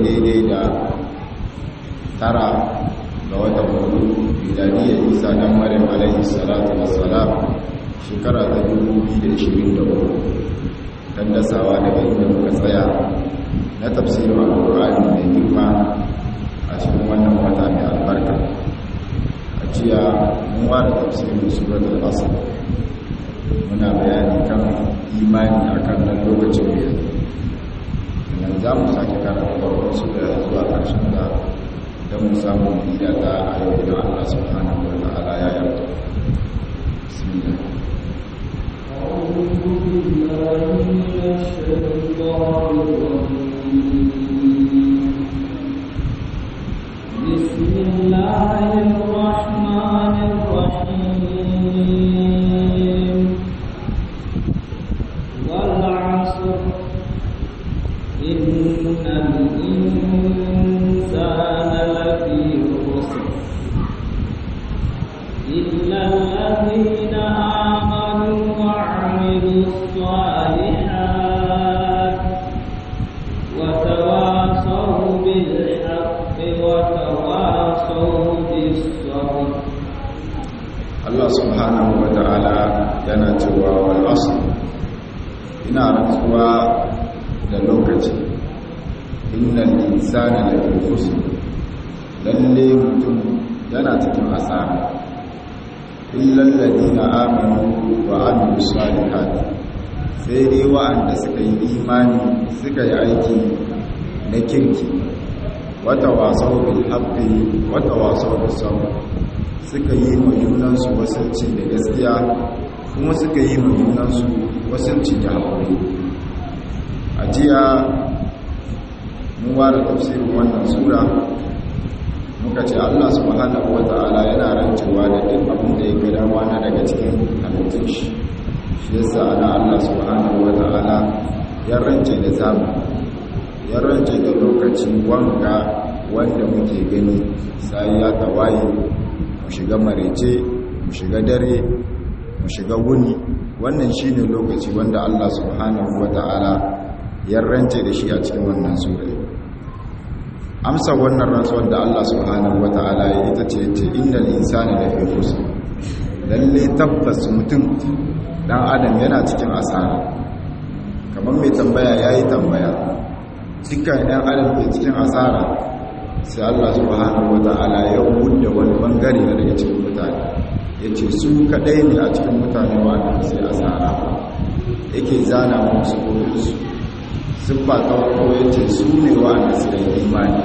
daidai da 9 ga watan hudu miladiyar isa dan maryam alaihi salatu wassalam shekara ta 2023 dan dasawa daga inda muka tsaya na tafsirin alqur'ani mai girma a cikin wannan wata mai albarka. A jiya mun ware tafsirin suratul asr, muna bayani kan imani akan nan lokacin da yanzu za mu sake karanta farkon su da zuwa ƙarshen da don mu samu bida ta a yau idan Allah subhanahu wa ta'ala ya yarda. Bismillah. بسم الله الرحمن الرحيم. والعصر إن الإنسان لفي خسر إلا الذين آمنوا وعملوا الصالحات وتواصوا بالحق وتواصوا بالصبر. Allah subhanahu wa ta'ala yana cewa wal asr, ina rantsuwa da lokaci, innal insana lafi khusr, lalle mutum yana cikin asara, illal ladina amanu wa amilus salihat, sai dai wa'anda suka yi imani suka yi aiki na kirki, wata wasau bil haqqi wata wasau bis sabr, suka yi ma junansu wasanci da gaskiya kuma suka yi ma junansu wasanci da haƙuri. A jiya mun ware tafsirin wannan sura, muka ce Allah subhanahu wata'ala yana rancewa da duk abin da ya gada mana daga cikin halittun shi. Shi yasa ana Allah subhanahu wata'ala ya rance da zamani, ya rance da lokaci wanda muke gani sai ya tawaye, mu shiga marece, mu shiga dare, mu shiga wuni. Wannan shine lokaci wanda Allah subhanahu wata'ala ya rance da shi a cikin wannan sura. Amsa wannan rantsuwar da Allah subhanahu wata'ala ya ita ce innal insana lafi khusr, lalle tabbas mutum dan adam yana cikin asara. Kamar mai tambaya yayi tambaya, dukkan ɗan adam ke cikin asara, sai Allah subhanahu wata'ala ya wuce wani bangare daga cikin mutane, yace su kadai ne a cikin mutane wanda sai asara. Yake zana musu koyarsu siffa ta farko, yace su ne wanda suka yi imani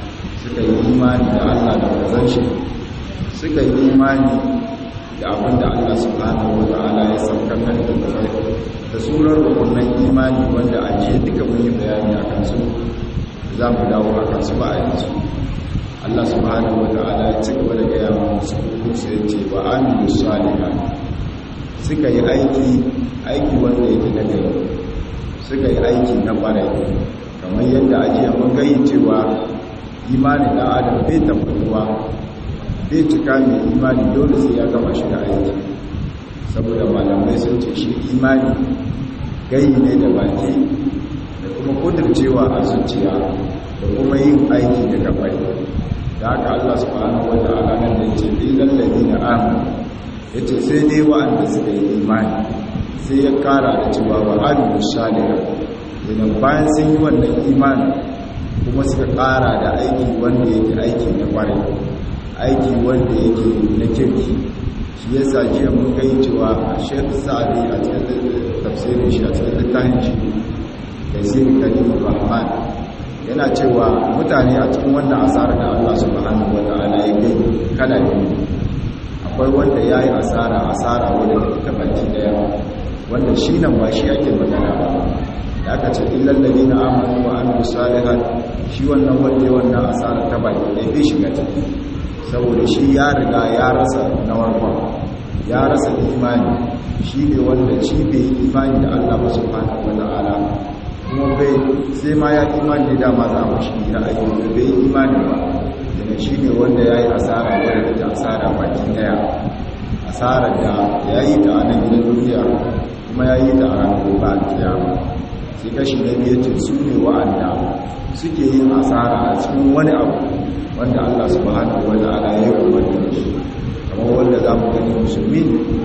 da Allah da manzon shi, suka yi imani da abin da Allah subhanahu wata'ala ya saukar da kai da surar rukunin imani wanda a jiya duka mun yi bayani akan su, za mu dawo akan su ba a yanzu. Allah subhanahu wata'ala ya ci gaba da gaya musu sai ce wa amilu salihan, suka yi aiki wanda yake na gari, suka yi aiki na ƙwarai. Kamar yadda ajiya mun gayi cewa imani da adam bai tabbatuwa, bai cika mai imani dole sai ya gama shi da aiki, saboda malamai sun ce shi imani gayi ne da baki da kuma kudurcewa a zuciya da kuma yin aiki da gabbai. Da haka Allah subhanahu wa ta'ala nan da yace illal ladina amanu, yace sai dai wa'anda suka yi imani, sai ya kara da cewa wa amilus salihat, idan bayan sun yi wannan imani kuma suka kara da aiki wanda yake aiki na kwarai, aiki wanda yake na kirki. Shi yasa jiya mun kai cewa Sheikh Sa'di a cikin tafsirin shi a cikin littafin shi Tafsir Karimur Rahman yana cewa mutane a cikin wannan asara da Allah subhanahu wata'ala ya kai kala biyu. Akwai wanda yayi asara wanda ta baki daya, wanda shi nan ba shi ake magana ba. Da aka ce illal ladina amanu wa amilus salihat, shi wannan wannan asara ta baki daya bai shiga ciki, saboda shi ya riga ya rasa na warkon, ya rasa imani. Shi ne wanda shi bai imani da Allah ba subhanahu wata'ala, kuma bai sai ma ya imani da ma za mu shi da aiki da bai imani ba. Daga shi ne wanda ya yi asara wadda ta asara baki daya, asarar da ya yi ta a nan gidan duniya kuma ya yi ta a ranar gobe a kiyama. sai kashi na biyu ce su ne wa'anda suke yin asara a cikin wani abu wanda Allah subhanahu wa ta'ala ya yi umarni da shi kamar wanda za mu gani musulmi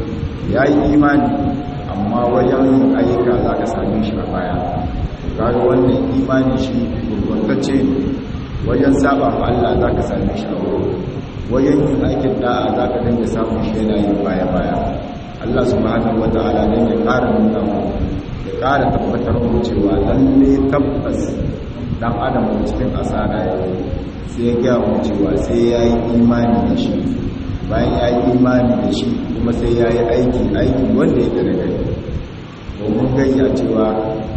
ya yi imani amma wajen yin ayyuka za ka same shi a baya kaga wannan imani shi gurguntacce ne wajen saba ma Allah za ka same shi a wurin wajen yin aikin da'a za ka dinga samun shi yana yin baya-baya Allah subhanahu wa ta'ala don ya ƙara nuna mu ya ƙara tabbatar mu cewa lalle tabbas dan adam cikin asara ya sai ya gaya mu cewa sai ya yi imani da shi bayan ya yi imani da shi kuma sai ya yi aiki wanda ya da gari domin gayya cewa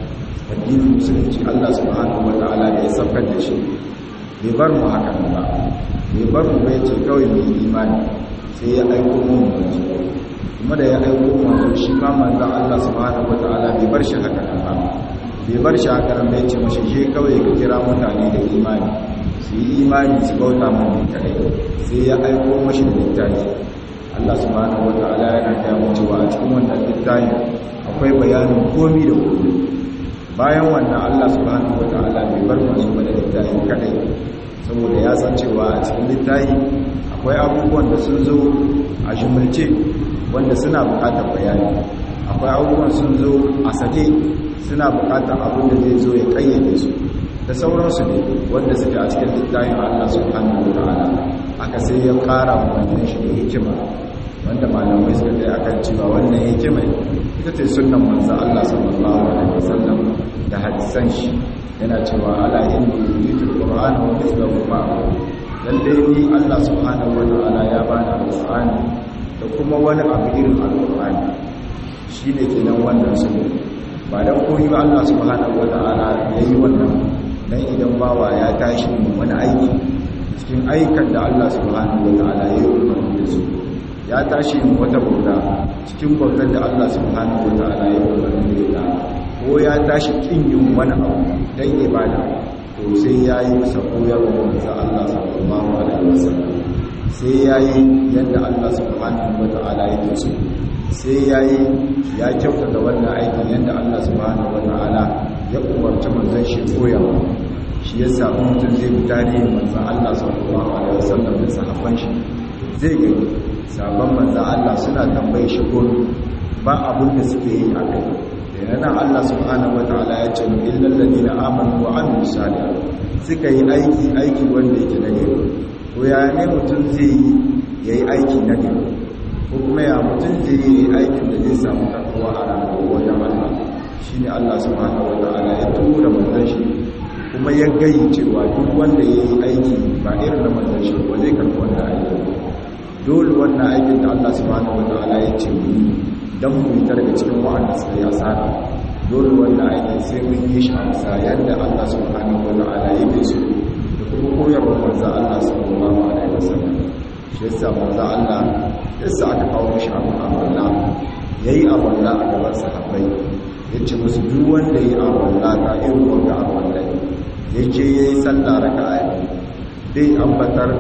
addinin musulunci Allah subhanahu wa ta'ala da ya saukar da shi bai bar mu haka ba bai bar mu bai ce kawai mai imani sai ya aiko mu manzo kuma da ya aiko manzo shi ma manzo Allah subhanahu wa ta'ala bai bar shi haka ba bai bar shi haka nan bai ce mashi je kawai ka kira mutane da imani su yi imani su bauta mun kai sai ya aiko mashi da littafi Allah subhanahu wa ta'ala yana ga mu cewa a cikin wannan littafi akwai bayanin komai da komai bayan wannan Allah subhanahu wa ta'ala bai bar mu ba da littafi kadai saboda ya san cewa a cikin littafi akwai abubuwan da sun zo a jumulce wanda suna bukatar bayani akwai abubuwan sun zo a sake suna bukatar abin da zai zo ya kayyade su da sauransu ne wanda suke a cikin littafin Allah subhanahu wa ta'ala aka sai ya kara wannan shi da hikima wanda malamai suka kai akan cewa wannan hikima ita ce sunnan manzo Allah sallallahu alaihi wasallam da hadisan shi yana cewa ala inni yutul qur'ana wa mithluhu ma'ahu lalle ni Allah subhanahu wa ta'ala ya bani alqur'ani da kuma wani abu irin alqur'ani shine kenan wannan sunna ba dan koyi ba Allah subhanahu wa ta'ala yayi wannan dan idan bawa ya tashi wani aiki cikin aikan da Allah subhanahu wa ta'ala ya yi umarni da su ya tashi wata bauta cikin bautar da Allah subhanahu wa ta'ala ya yi umarni da ita ko ya tashi kin yin wani abu dan ibada to sai ya yi masa koyarwa da Allah sallallahu alaihi wasallam sai ya yi yadda Allah subhanahu wa ta'ala yake so sai ya yi ya kyautata wannan aikin yadda Allah subhanahu wa ta'ala ya umarci manzon shi koyawa shi ya samu mutum zai bi tarihin manzon Allah sallallahu alaihi wasallam da sahabban shi zai gani sabon manzon Allah suna tambaye shi ko ba abin da suke yi a kai da yana Allah subhanahu wa ta'ala ya ce illal ladina amanu wa amilus salihat suka yi aiki wanda yake nagari ko ya ne mutum zai yi yayi aiki nagari ko kuma ya mutum zai yi aikin da zai samu takwa a ranar wajen Allah shi ne Allah subhanahu wa ta'ala ya tura manzon shi kuma ya gayi cewa duk wanda ya yi aiki ba irin da manzon shi ba zai karɓi wannan aikin dole wannan aikin da Allah subhanahu wa ta'ala ya ce mu yi don mu yi daga cikin wa'anda suka yi asara dole wannan aikin sai mun yi shi a bisa yadda Allah subhanahu wa ta'ala ya ke so da kuma koyarwar manzon Allah sallallahu alaihi wasallam shi yasa manzon Allah yasa aka kawo shi abu amalla yayi aballa a gaban sahabbai yace musu duk wanda yayi aballa ta irin wanda aballa yaje yayi sallah raka'a bai ambatar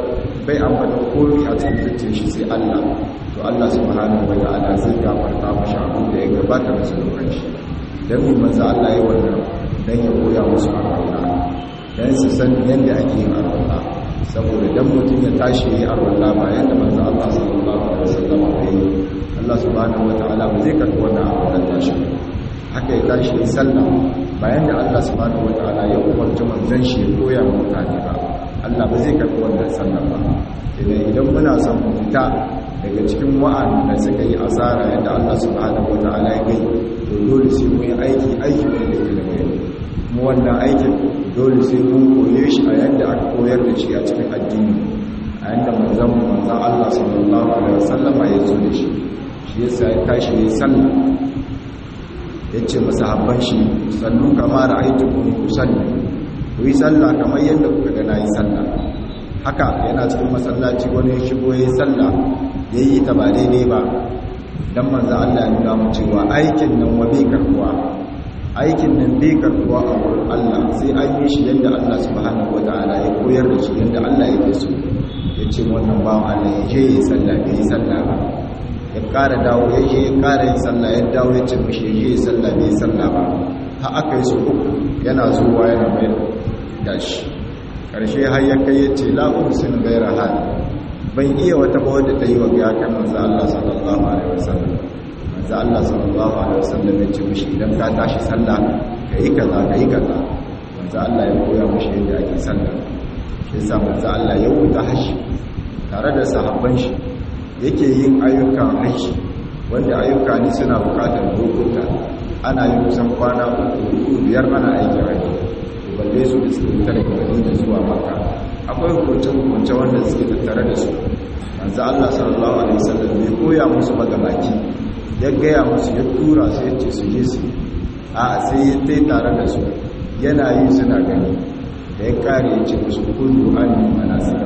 komai a cikin zuciyar shi sai Allah to Allah subhanahu wa ta'ala zai gafarta mashi abin da ya gabata da zunuban shi dan mu manzo Allah yayi wannan dan ya koya musu aballa dan su san yadda ake yin aballa saboda dan mutum ya tashi yayi arwalla ba yanda manzo Allah sallallahu alaihi wasallam ya yi Allah subhanahu wataala ba zai karɓi wannan arwalla tashi haka ya tashi yayi sallah bayan da Allah subhanahu wataala ya umarci manzon shi ya koya wa mutane ba Allah ba zai karɓi wannan sallah ba idan muna son mu fita daga cikin wa'anda suka yi asara yadda Allah subhanahu wataala ya gai to dole sai mu yi aiki wanda yake da kai mu wannan aikin dole sai mun koye shi a yadda aka koyar da shi a cikin addini a yadda manzon Allah sallallahu alaihi wasallam ya zo da shi yasa ya tashi ya sallah yace masahabban shi sallu kama ra'aytukum usalli ku yi sallah kamar yadda kuka ga nayi sallah haka yana cikin masallaci wani ya shigo yayi sallah yayi ta ba daidai ba dan manzo Allah ya nuna mu cewa aikin nan wa bai karbuwa aikin nan bai karbuwa a wurin Allah sai an yi shi yadda Allah subhanahu wataala ya koyar da shi yadda Allah yake so yace wannan bawan Allah ya je yi sallah bai yi sallah ba ya ƙara dawo ya je ya ƙara yin sallah ya dawo ya ce mishi ya je yi sallah bai yi sallah ba har aka yi su uku yana zuwa yana mai gashi ƙarshe har ya kai ya ce la'usin gaira hali ban iya wata ba wadda ta yi wa ya kan manzo Allah sallallahu alaihi wasallam manzo Allah sallallahu alaihi wasallam ya ce mishi idan ka tashi sallah kai kaza manzo Allah ya koya mishi yadda ake sallah shi yasa manzo Allah ya wuta hashi tare da sahabban shi yake yin ayyukan hashi wanda ayyuka ne suna bukatar lokuta ana yi kusan kwana 3-5 ana aikin haji balle su da suke tare da Madina zuwa Makka akwai hukunce wanda suke tattare da su manzo Allah sallallahu alaihi wasallam bai koya musu magabaki ya gaya musu ya tura su yace su je su a sai ya tai tare da su yana yi suna gani da ya kare yace musu kullu anni manasika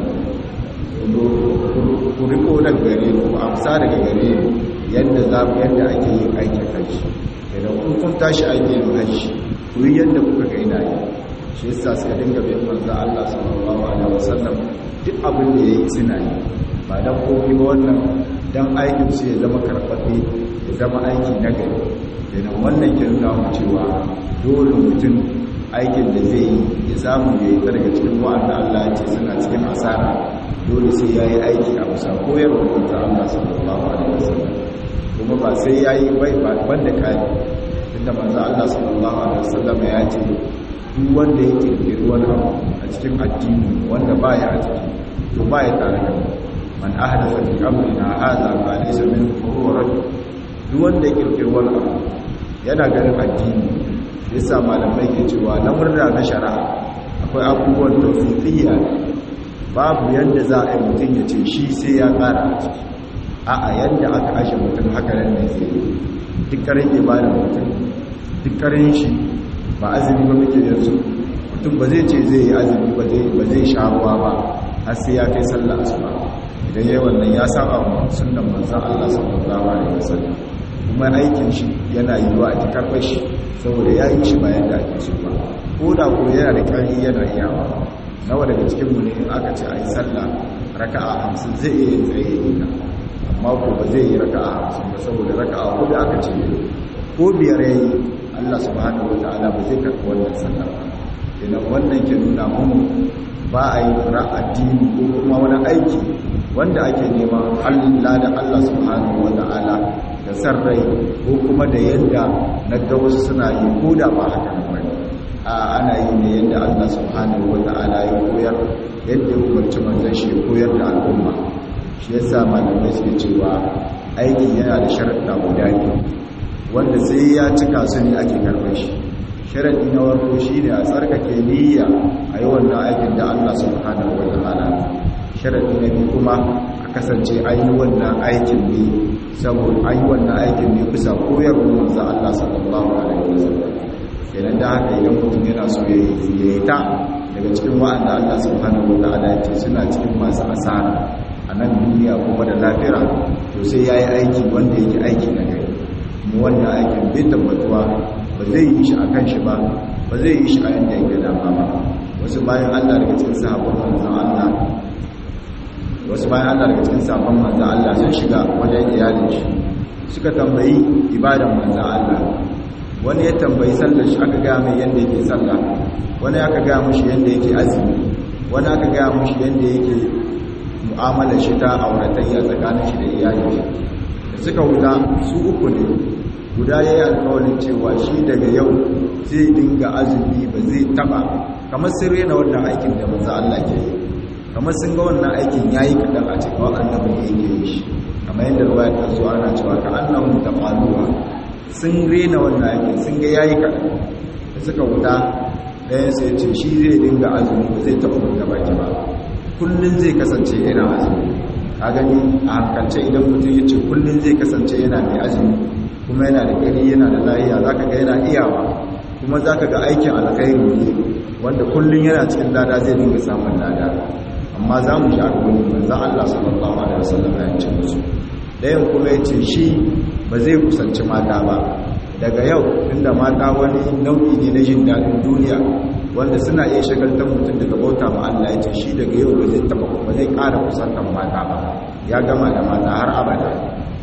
ku riko daga gare ku amsa daga gare yadda ake yin aikin haji idan kun tashi aikin haji ku yi yadda kuka ga ina yi shi yasa suka dinga bin manzo Allah sallallahu alaihi wasallam duk abin da yayi suna yi ba dan komai ba wannan dan aikin su ya zama karfafe ya zama aiki na gari idan wannan ke nuna mu cewa dole mutum aikin da zai yi ya samu ya yi daga cikin wa'anda Allah ya ce suna cikin asara dole sai yayi aiki a bisa koyarwar manzo Allah sallallahu alaihi wasallam kuma ba sai yayi bai ba banda kai inda manzo Allah sallallahu alaihi wasallam ya ce duk wanda ya kirkiri wani abu a cikin addini wanda baya a ciki to baya tare da man ahdatha fi amrina hadha ma laysa min furu'at duk wanda ya kirkiri wani abu yana ganin addini yasa malamai ke cewa lamurra na shari'a akwai abubuwan tawfiqiyya babu yanda za a yi mutum ya ce shi sai ya kara a ciki a'a yanda aka ashe mutum haka nan ne zai duk karin ibada mutum duk karin shi ba azumi ba muke yanzu mutum ba zai ce zai yi azumi ba zai sha ruwa ba har sai ya kai sallah asuba idan yayin wannan ya saba wa sunnan manzon Allah sallallahu alaihi wasallam kuma aikin shi yana yiwa a karbar shi saboda ya yi shi bayan da ake so ba ko da ko yana da ƙarfi yana iyawa nawa daga cikin mu ne in aka ce ayi sallah raka'a 50 zai iya yin tsaye ina amma ko ba zai yi raka'a 50 ba saboda raka'a hudu aka ce ko biyar yayi Allah subhanahu wataala ba zai karɓi wannan sallah ba idan wannan ke nuna mu ba a yi addini ko kuma wani aiki wanda ake neman Allah da Allah subhanahu wataala da sarrai ko kuma da yadda na ga wasu suna yi ko da ba haka ba a ana yi ne yadda Allah subhanahu wataala ya koyar yadda ya umarci manzon shi ya koyar da al'umma shi yasa malamai suke cewa aiki yana da sharuɗa guda biyu wanda sai ya cika su ne ake karɓar shi sharaɗi na warko shi ne a tsarkake niyya a yi wannan aikin da Allah subhanahu wa ta'ala sharaɗi na biyu kuma a kasance an yi wannan aikin ne saboda an yi wannan aikin ne bisa koyarwar manzo Allah sallallahu alaihi wasallam kenan da haka idan mutum yana so ya yi ta daga cikin wa'anda Allah subhanahu wa ta'ala ya ce suna cikin masu asara a nan duniya kuma da lafiya to sai ya yi aiki wanda yake aiki na gari wannan aikin bai tabbatuwa ba zai yi shi a kan shi ba ba zai yi shi a yadda yake dama ba wasu bayan Allah daga cikin sahabban manzon Allah sun shiga wajen iyalin shi suka tambayi ibadan manzon Allah wani ya tambayi sallar shi aka gaya mai yadda yake sallah wani aka gaya mushi yadda yake azumi wani aka gaya mushi yadda yake mu'amalar shi ta auratayya tsakanin shi da iyalin shi da suka wuta su uku ne guda ya yi alkawarin cewa shi daga yau zai dinga azumi ba zai taba kamar sun rena wannan aikin da manzo Allah ke yi kamar sun ga wannan aikin yayi kadan a cikin annabi ne yake yi shi kamar yadda ruwaya ta zo ana cewa ka annahu tafaluwa sun rena wannan aikin sun ga yayi kadan da suka wuta ɗayan sai ce shi zai dinga azumi ba zai taba buɗe baki ba kullun zai kasance yana azumi ka gani a hankalce idan mutum ya ce kullun zai kasance yana mai azumi kuma yana da gari yana da lahiya za ka ga yana iyawa kuma za ka ga aikin alkhairu ne wanda kullum yana cikin lada zai dinga samun lada amma za mu sha wani manzan Allah sallallahu alaihi wasallam ya ce musu ɗayan kuma ya ce shi ba zai kusanci mata ba daga yau inda mata wani nau'i ne na jin daɗin duniya wanda suna iya shagaltar mutum daga bauta ma Allah ya ce shi daga yau ba zai ƙara kusantar mata ba ya gama da mata har abada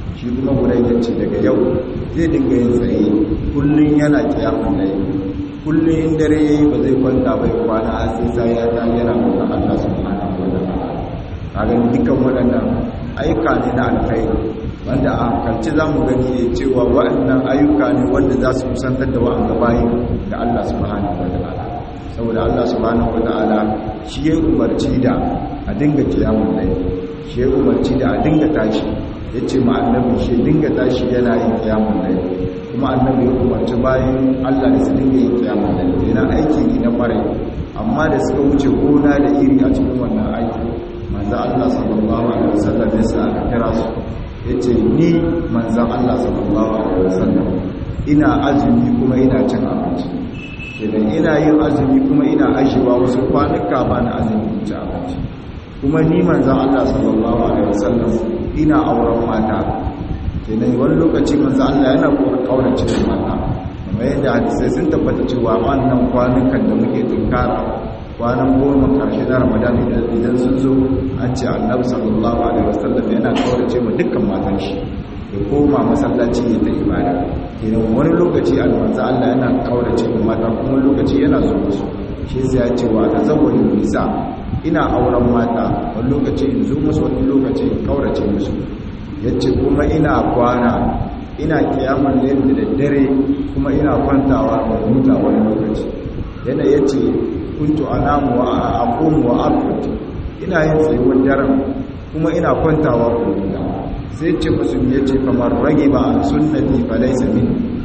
shi kuma gurai ya ce daga yau zai dinga yin tsaye kullum yana kiyamun laili kullum in dare yayi ba zai kwanta bai kwana a sai sai ya ta yana roƙon Allah subhanahu wa ta'ala kaga dukkan waɗannan ayyuka ne na alkhairi wanda a hankalci za mu gani ne cewa waɗannan ayyuka ne wanda za su kusantar da wa'anga bayi da Allah subhanahu wa ta'ala saboda Allah subhanahu wa ta'ala shi ya umarci da a dinga kiyamun laili shi ya umarci da a dinga tashi ya ce ma annabi shi dinga tashi yana yin kiyamun laili kuma annabi ya umarci bayan Allah da su dinga yin kiyamun laili yana aiki ne na kwarai amma da suka wuce gona da iri a cikin wannan aiki manzo Allah sallallahu alaihi wasallam ya sa aka kira su yace ni manzo Allah sallallahu alaihi wasallam ina azumi kuma ina cin abinci idan ina yin azumi kuma ina ashewa wasu kwanuka ba na azumi ci abinci kuma ni manzo Allah sallallahu alaihi wasallam ina auren mata kenan wani lokaci manzo Allah yana kaurace mata kamar yadda hadisai sun tabbata cewa wannan kwanukan da muke tunkara kwanan goma karshe na Ramadan idan sun zo an ce Annabi sallallahu alaihi wasallam yana kaurace mu dukkan matan shi ya koma masallaci ya ta ibada kenan wani lokaci manzo Allah yana kaurace mu mata kuma lokaci yana zo musu shi sai ya ce wa tazawwaju nisa ina auren mata wani lokaci in zo musu wani lokaci in kaurace musu yace kuma ina kwana ina kiyamar laili da dare kuma ina kwantawa da huta wani lokaci yana yace kuntu anamu wa aqumu wa arqud ina yin tsayuwar daren kuma ina kwantawa da huta sai ce musu yace kamar rage ba an sunnati falaysa min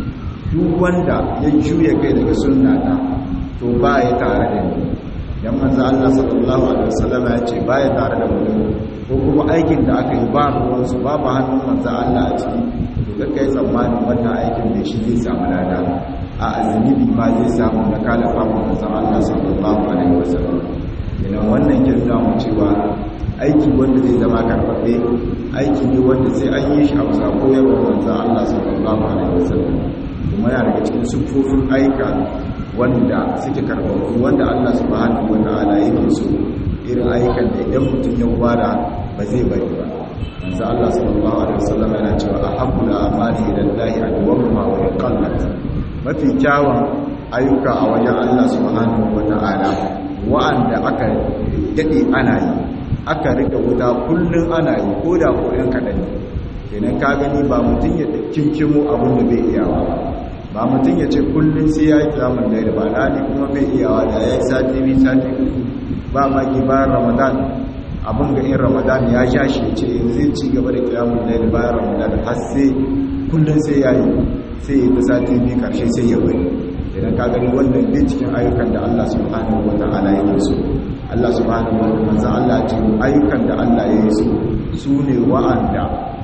duk wanda ya juya kai daga sunnata to ba ya tare da ni dan manzo Allah sallallahu alaihi wasallam ya ce ba ya tare da mu ko kuma aikin da aka yi ba ruwansu babu hannun manzo Allah a ciki to kaka yi tsammanin wannan aikin da shi zai samu lada a azumi ma zai samu na kalafa manzo Allah sallallahu alaihi wasallam ina wannan kin da mu cewa aiki wanda zai zama karfafe aiki ne wanda sai an yi shi a bisa koyarwar manzo Allah sallallahu alaihi wasallam kuma yana daga cikin sufofin aika wanda suke karfafu wanda Allah subhanahu wataala yake so irin ayyukan da idan mutum ya fara ba zai bari ba manzo Allah sallallahu alaihi wasallam yana cewa ahabbul a'mali ila Allah adwamuha wa yaqallat mafi kyawun ayyuka a wajen Allah subhanahu wataala wa'anda aka dade ana yi aka rika wuta kullun ana yi koda ko yan kadan kenan ka gani ba mutum ya kinkimo abin da bai iyawa ba mutum ya ce kullun sai ya yi kiyamun da ba dani kuma bai iyawa da ya yi sati biyu sati uku ba maki bayan Ramadan abin ga in Ramadan ya sha shi ce zai ci gaba da kiyamun laili bayan Ramadan har sai kullun sai ya yi sai ya ta sati biyu karshe sai ya bari idan ka gani wannan bin cikin ayyukan da Allah subhanahu wataala yake so Allah subhanahu wataala manzo Allah ce ayyukan da Allah ya yi su ne wa'anda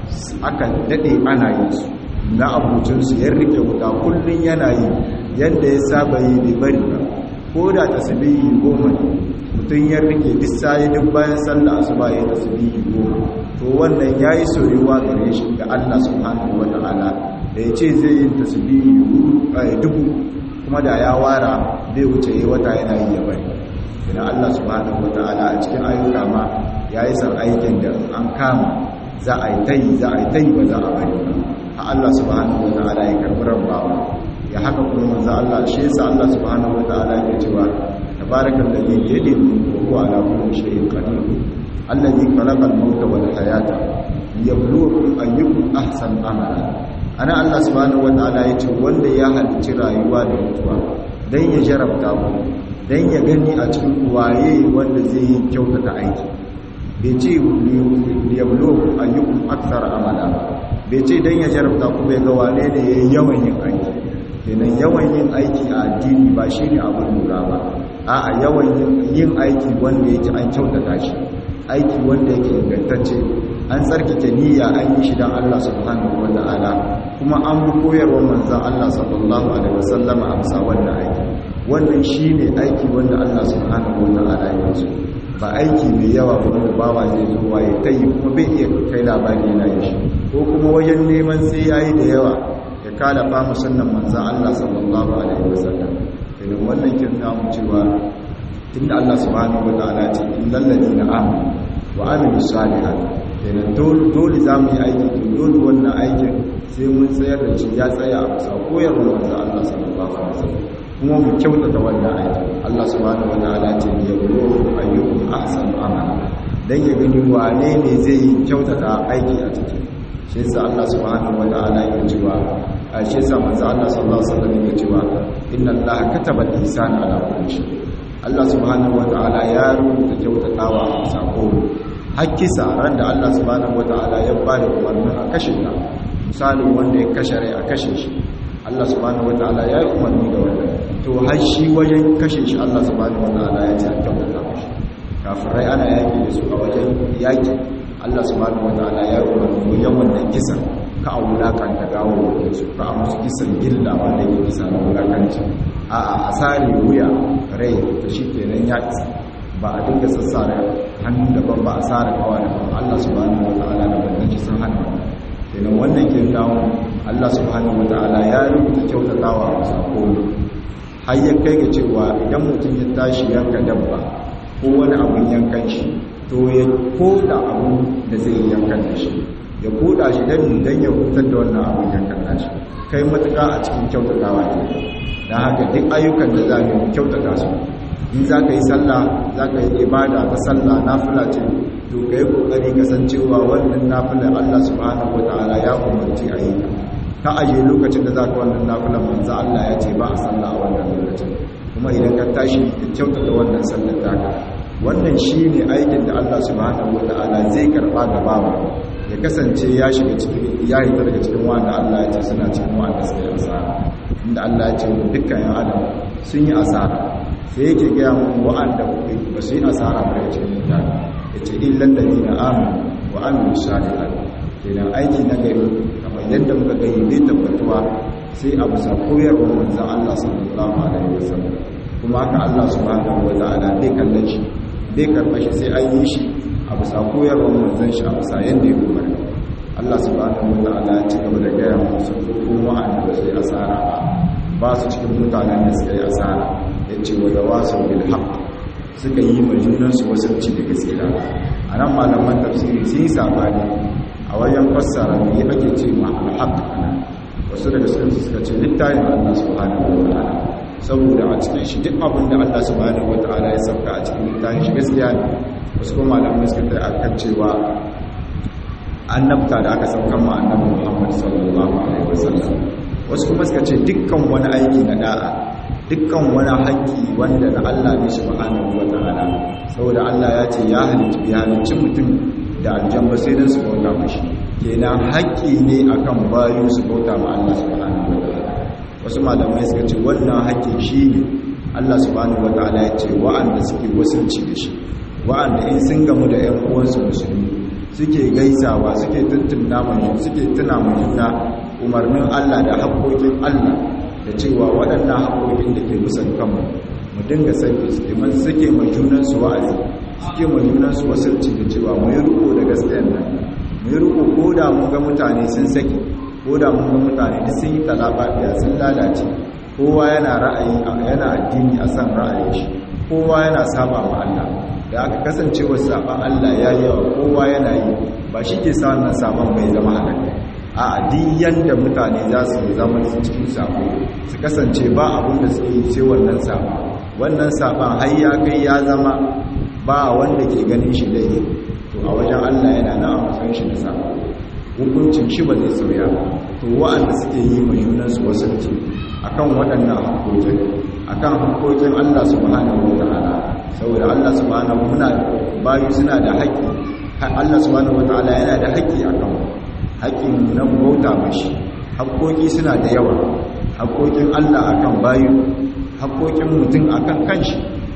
aka dade ana yin su na abucinsu ya rike wuta kullun yana yi yadda ya saba yi bai bari ba ko da tasbihi 10 ne mutum ya rike duk sai duk bayan sallah asuba ya tasbihi 10 to wannan yayi soyuwa gare shi ga Allah subhanahu wataala da yace zai yi tasbihi 1000 kuma da ya wara bai wuce wata yana yi ya bari idan Allah subhanahu wataala a cikin ayyuka ma yayi san aikin da an kama za a yi tayi ba za a bari ba Allah subhanahu wataala ya karbi rabbawa ya haka kuma manzo Allah shi yasa Allah subhanahu wataala ya cewa tabarakallazi bi yadihi wa huwa ala kulli shay'in qadir alladhi khalaqa al-mauta wal hayata liyabluwakum ayyukum ahsanu amala ana Allah subhanahu wataala ya ce wanda ya halicci rayuwa da mutuwa dan ya jarabta ku dan ya gani a cikin waye wanda zai yi kyautata aiki bai ce liyabluwakum ayyukum akthara amala bai ce don ya jarabta ku bai ga wane ne ya yi yawan yin aiki kenan yawan yin aiki a addini ba shi ne abin lura ba a yawan yin aiki wanda yake an kyautata shi aiki wanda yake ingantacce an tsarkake niyya an yi shi don Allah subhanahu wa ta'ala kuma an bi koyarwar manzon Allah sallallahu alaihi wasallam a bisa wannan aiki wannan shine aiki wanda Allah subhanahu wa ta'ala ya yi ba aiki mai yawa ba da bawa zai zo waye ta yi kuma bai iya kai labari yana yi shi ko kuma wajen neman sai ya yi da yawa ya kala famu sunnan manzan Allah sallallahu alaihi wasallam idan wannan kin mu cewa tunda Allah subhanahu wa ta'ala ce innal ladina amanu wa amilus salihat kenan dole za mu yi aiki to dole wannan aikin sai mun tsayar da shi ya tsaya a bisa koyarwar manzo Allah sallallahu alaihi wasallam kuma mu kyautata wannan aikin Allah subhanahu wataala ce ya buru ayyukum ahsanu amala dan ya gani wane ne zai yi kyautata aiki a ciki shi yasa Allah subhanahu wataala ya cewa shi yasa manzo Allah sallallahu alaihi wasallam ya cewa inna Allaha kataba al-ihsana ala kulli shay Allah subhanahu wataala ya rubuta kyautatawa a sako hakkisa ran da Allah subhanahu wataala ya bada umarnin a kashe ta misalin wanda ya kashe rai a kashe shi Allah subhanahu wataala ya yi umarni da wannan to har shi wajen kashe shi Allah subhanahu wataala ya ce a kyautata mashi kafirai ana yaki da su a wajen yaki Allah subhanahu wataala ya yi umarni wajen wannan kisan ka a wulakanta gawo da su ka a musu kisan gilla wanda ya kisa na wulakanci a asari wuya rai ta shi kenan ya isa ba a dinga sassara hannu daban ba a tsara kawa daban Allah subhanahu wataala da wannan kisan hannu kenan wannan ke dawo Allah subhanahu wataala ya rubuta kyautatawa a sako har ya kai ga cewa idan mutum ya tashi yanka dabba ko wani abun yankan shi to ya koda abu da zai yankan da shi ya koda shi dan ya hutar da wannan abun yankan da shi kai matuka a cikin kyautatawa ne dan haka duk ayyukan da za mu kyautata su in za ka yi sallah za ka yi ibada ta sallah nafila ce to ka yi kokari kasancewa wannan nafila Allah subhanahu wataala ya umarci a yi ka aje lokacin da za ka wannan nafila manzo Allah ya ce ba a sallah a wannan lokacin kuma idan ka tashi ka kyautata wannan sallar taka wannan shine aikin da Allah subhanahu wataala zai karba ga bawa ya kasance ya shiga cikin ya hita daga cikin wanda Allah ya ce suna cikin wanda suke asara inda Allah ya ce dukkan yan adam sun yi asara sai yake gaya mu wa'anda ba su yi asara ba ya ce mutane ya ce illan da nina amanu wa amilu salihat kenan aiki na gari kamar yadda muka gani bai tabbatuwa sai a bisa koyarwar manzon Allah sallallahu alaihi wasallam kuma haka Allah subhanahu wataala bai kallon shi bai karɓa shi sai an yi shi a bisa koyarwar manzon shi a bisa yadda ya umarni Allah subhanahu wataala ya ci gaba da gaya musu kuma wa'anda ba su yi asara ba su cikin mutanen da suka yi asara ya ce wa da wasu bilhaq suka yi majunansu wasanci da gaskiya a nan malaman tafsiri sun yi sabani a wajen fassara da ya ake ce ma alhaq ana wasu daga cikin suka ce littafin Allah subhanahu wataala saboda a cikin shi duk abin da Allah subhanahu wataala ya sauka a cikin littafin shi gaskiya ne wasu kuma malaman suka ta akan cewa annabta da aka sauka ma annabi Muhammad sallallahu alaihi wasallam wasu kuma suka ce dukkan wani aiki na da'a dukkan wani haƙƙi wanda na Allah ne subhanahu wataala saboda Allah ya ce ya halicci mutum da aljanna sai dan su bauta mashi kenan haƙƙi ne akan bayu su bauta ma Allah subhanahu wataala wasu malamai suka ce wannan haƙƙin shine Allah subhanahu wataala ya ce wa'anda suke wasanci da shi wa'anda in sun gamu da ƴan uwansu musulmi suke gaisawa suke tuntuna suke tuna juna umarnin Allah da haƙoƙin Allah da cewa waɗannan haƙoƙin da ke musan kanmu mu dinga sani su domin suke majunansu wa'azi suke majunansu wasanci da cewa mu yi riko da gaskiyar nan mu yi riko ko da mun ga mutane sun saki ko da mun ga mutane da sun yi talabaɗiya sun lalace kowa yana ra'ayi yana addini a san ra'ayin shi kowa yana saba ma Allah da aka kasance wasu saban Allah ya yawa kowa yana yi ba shi ke sa wannan saban bai zama haka a adiyan da mutane za su zama cikin sabo su kasance ba abin da suke yi sai wannan saban har ya kai ya zama ba wanda ke ganin shi laifi to a wajen Allah yana na amsan shi da sabo hukuncin shi ba zai sauya to wa'anda suke yi ma junansu wasanci akan waɗannan hakokin akan hakokin Allah subhanahu wataala saboda Allah subhanahu bayu suna da haƙƙi Allah subhanahu wataala yana da haƙƙi akan haƙƙin na bauta mashi haƙƙoƙi suna da yawa haƙƙoƙin Allah akan bayu haƙƙoƙin mutum akan kanshi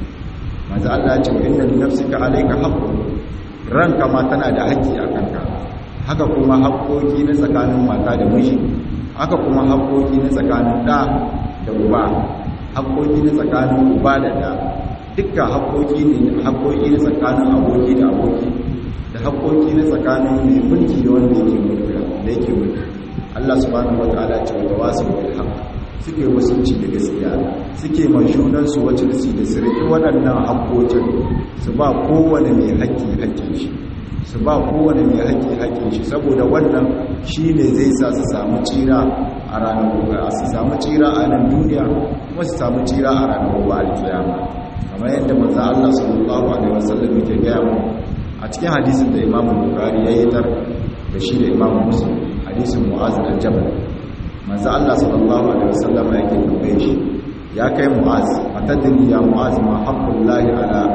manzo Allah ya ce inna li nafsika alayka haqqun ranka ma tana da haƙƙi akan ka haka kuma haƙƙoƙi na tsakanin mata da miji haka kuma haƙƙoƙi na tsakanin ɗa da uba haƙƙoƙi na tsakanin uba da ɗa dukkan haƙƙoƙi ne haƙƙoƙi na tsakanin aboki da aboki da haƙƙoƙi na tsakanin mai mulki da wanda yake mulki Allah subhanahu wataala ce wa wasu bil haqq suke wasunci da gaskiya suke majunan su wacce su da sirri waɗannan haƙƙoƙin su ba kowane mai haƙƙi haƙƙin shi su ba kowane mai haƙƙi haƙƙin shi saboda wannan shine zai sa su samu tsira a ranar gobe su samu tsira a nan duniya kuma su samu tsira a ranar gobe alkiyama kamar yadda manzo Allah sallallahu alaihi wasallam yake gaya mu a cikin hadisin da Imam Bukhari ya yi tar da shi da Imam Muslim hadisin Mu'az bin Jabal manzo Allah sallallahu alaihi wasallam yake tambaye shi ya kai Mu'az atadri ya Mu'az ma haqqullahi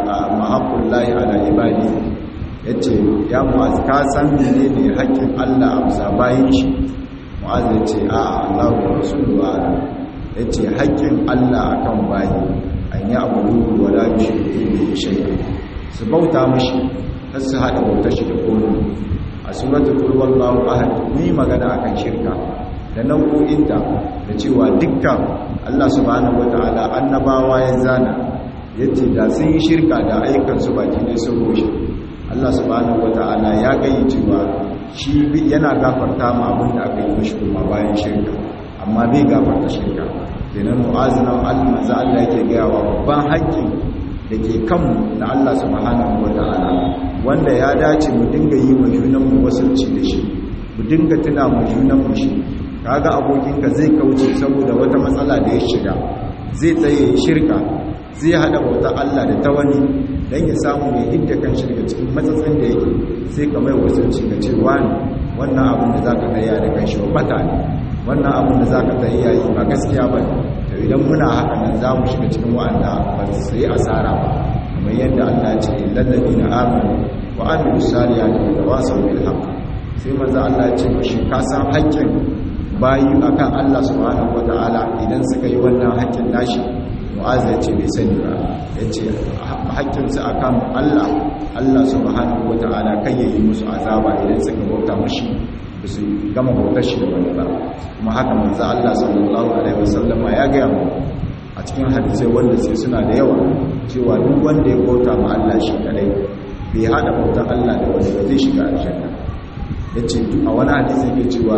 ala ibadi yace ya Mu'az ka san menene haƙƙin Allah a bisa bayin shi Mu'az yace a Allah wa rasuluhu yace haƙƙin Allah akan bayi an yi abudu wa la yushriku bihi shay'an su bauta mishi har su hada bautar shi da komai a suratul qul huwallahu ahad ni magana akan shirka da nau'o'inta da cewa dukkan Allah subhanahu wataala annabawa ya zana yace da sun yi shirka da ayyukan su baki ne sun roshe Allah subhanahu wataala ya gayyace cewa shi yana gafarta ma abin da aka yi mishi kuma bayan shirka amma bai gafarta shirka kenan mu'azinan almanza Allah yake gaya wa babban haƙƙin da ke kanmu na Allah subhanahu wataala wanda ya dace mu dinga yi wa junanmu wasanci da shi mu dinga tuna mu junanmu shi kaga abokinka zai kauce saboda wata matsala da ya shiga zai tsaye shirka zai hada bauta Allah da ta wani dan ya samu ya hidda kan shirka cikin matsatsin da yake sai ka mai wasanci ga cewa wannan abin da zaka tsaya da kan shi bata ne wannan abin da zaka tsaya yi ba gaskiya ba to idan muna haka nan za mu shiga cikin wa'anda ba su yi asara ba kamar yadda Allah ya ce illal ladina amanu wa amilus salihati wa tawasaw bil haqq sai manzo Allah ya ce shi ka san haƙƙin bayi akan Allah subhanahu wataala idan suka yi wannan haƙƙin nashi Mu'az ya ce bai sani ba yace haƙƙin su akan Allah subhanahu wataala kai yayi musu azaba idan suka bauta mashi su gama bautar shi da wani ba kuma haka manzo Allah sallallahu alaihi wasallama ya ga mu a cikin hadisi wanda sai suna da yawa cewa duk wanda ya bauta ma Allah shi kadai bai hada bautar Allah da wani ba zai shiga aljanna yace a wani hadisi yake cewa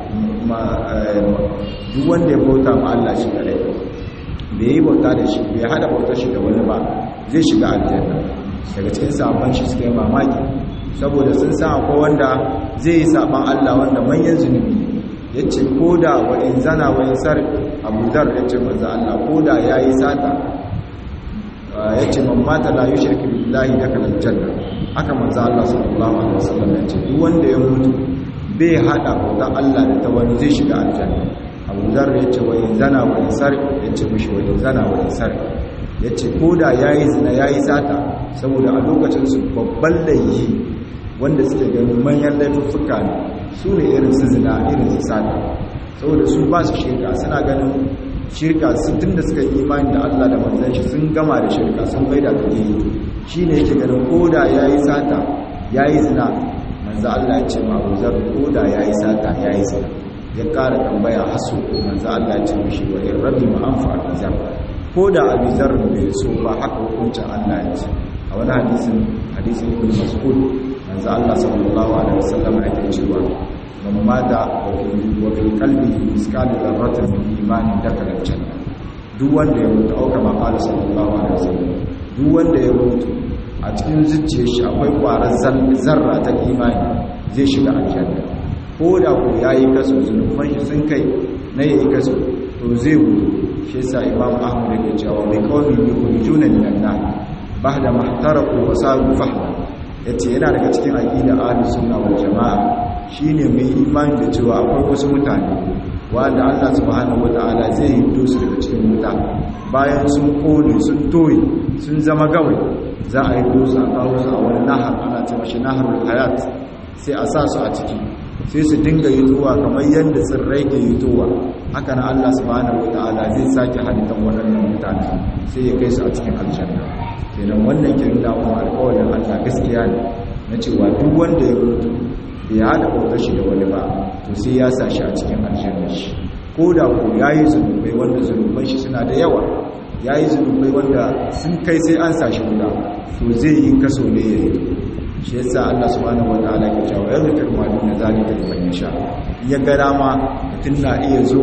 duk wanda ya bauta ma Allah shi kadai bai yi bauta da shi bai hada bautar shi da wani ba zai shiga aljanna daga cikin sabon shi suka yi mamaki saboda sun san akwai wanda zai yi saban Allah wanda manyan zunubi ya ce ko da wa in zana wa in sar abu zar ya ce manzo Allah ko da ya yi sata ya ce man mata la yushriku billahi dakhala aljanna haka manzo Allah sallallahu alaihi wasallam ya ce duk wanda ya mutu bai hada bauta Allah da ta wani zai shiga aljanna abu zar ya ce wa in zana wa in sar ya ce mishi wa in zana wa in sar ya ce ko da ya yi zina ya yi sata saboda a lokacin su babban laifi wanda suke ganin manyan laifuffuka ne su ne irin su zina irin su sata saboda su ba su shirka suna ganin shirka tun da suka yi imani da Allah da manzon shi sun gama da shirka sun maida ta yi shi ne yake ganin koda ya yi sata ya yi zina manzo Allah ya ce ma uzar koda ya yi sata ya yi zina ya ƙara tambaya hasu manzo Allah ya ce mishi wa in rabbi ma anfa azab koda abizar bai so ba haka hukuncin Allah ya ce a wani hadisin ibn mas'ud manzo Allah sallallahu alaihi wasallam yake cewa man mata wa fi qalbihi misqal dharratin min imanin dakhala janna duk wanda ya mutu auka ma qala sallallahu alaihi wasallam duk wanda ya mutu a cikin zuciyar shi akwai kwarar zarra ta imani zai shiga aljanna ko da ko yayi kaso zulufan shi sun kai na yayi kaso to zai mutu shi yasa imam ahmad yake cewa bi qawli yukhrijuna minan nar ba'da mahtaraku wa saru fahma yace yana daga cikin aqida ahlus sunna wal jamaa shine mai imani da cewa akwai wasu mutane wanda Allah subhanahu wataala zai yi su daga cikin wuta bayan sun kone sun toyi sun zama gawai za a yi dosa a kawo su a wani nahar ana ce mashi naharul hayat sai a sa su a ciki sai su dinga yitowa kamar yadda tsirrai ke yitowa haka na Allah subhanahu wataala zai sake halittar waɗannan mutane sai ya kai su a cikin aljanna kenan wannan ke nuna wa alƙawarin Allah gaskiya ne na cewa duk wanda ya mutu bai haɗa bautar shi da wani ba to sai ya sa shi a cikin aljanna shi ko da ko yayi zunubai wanda zunuban shi suna da yawa yayi zunubai wanda sun kai sai an sa shi guda to zai yi kaso ne yayi shi yasa Allah subhanahu wataala ke cewa ya zikir ma dun zalika liman yasha ya ga dama mutun na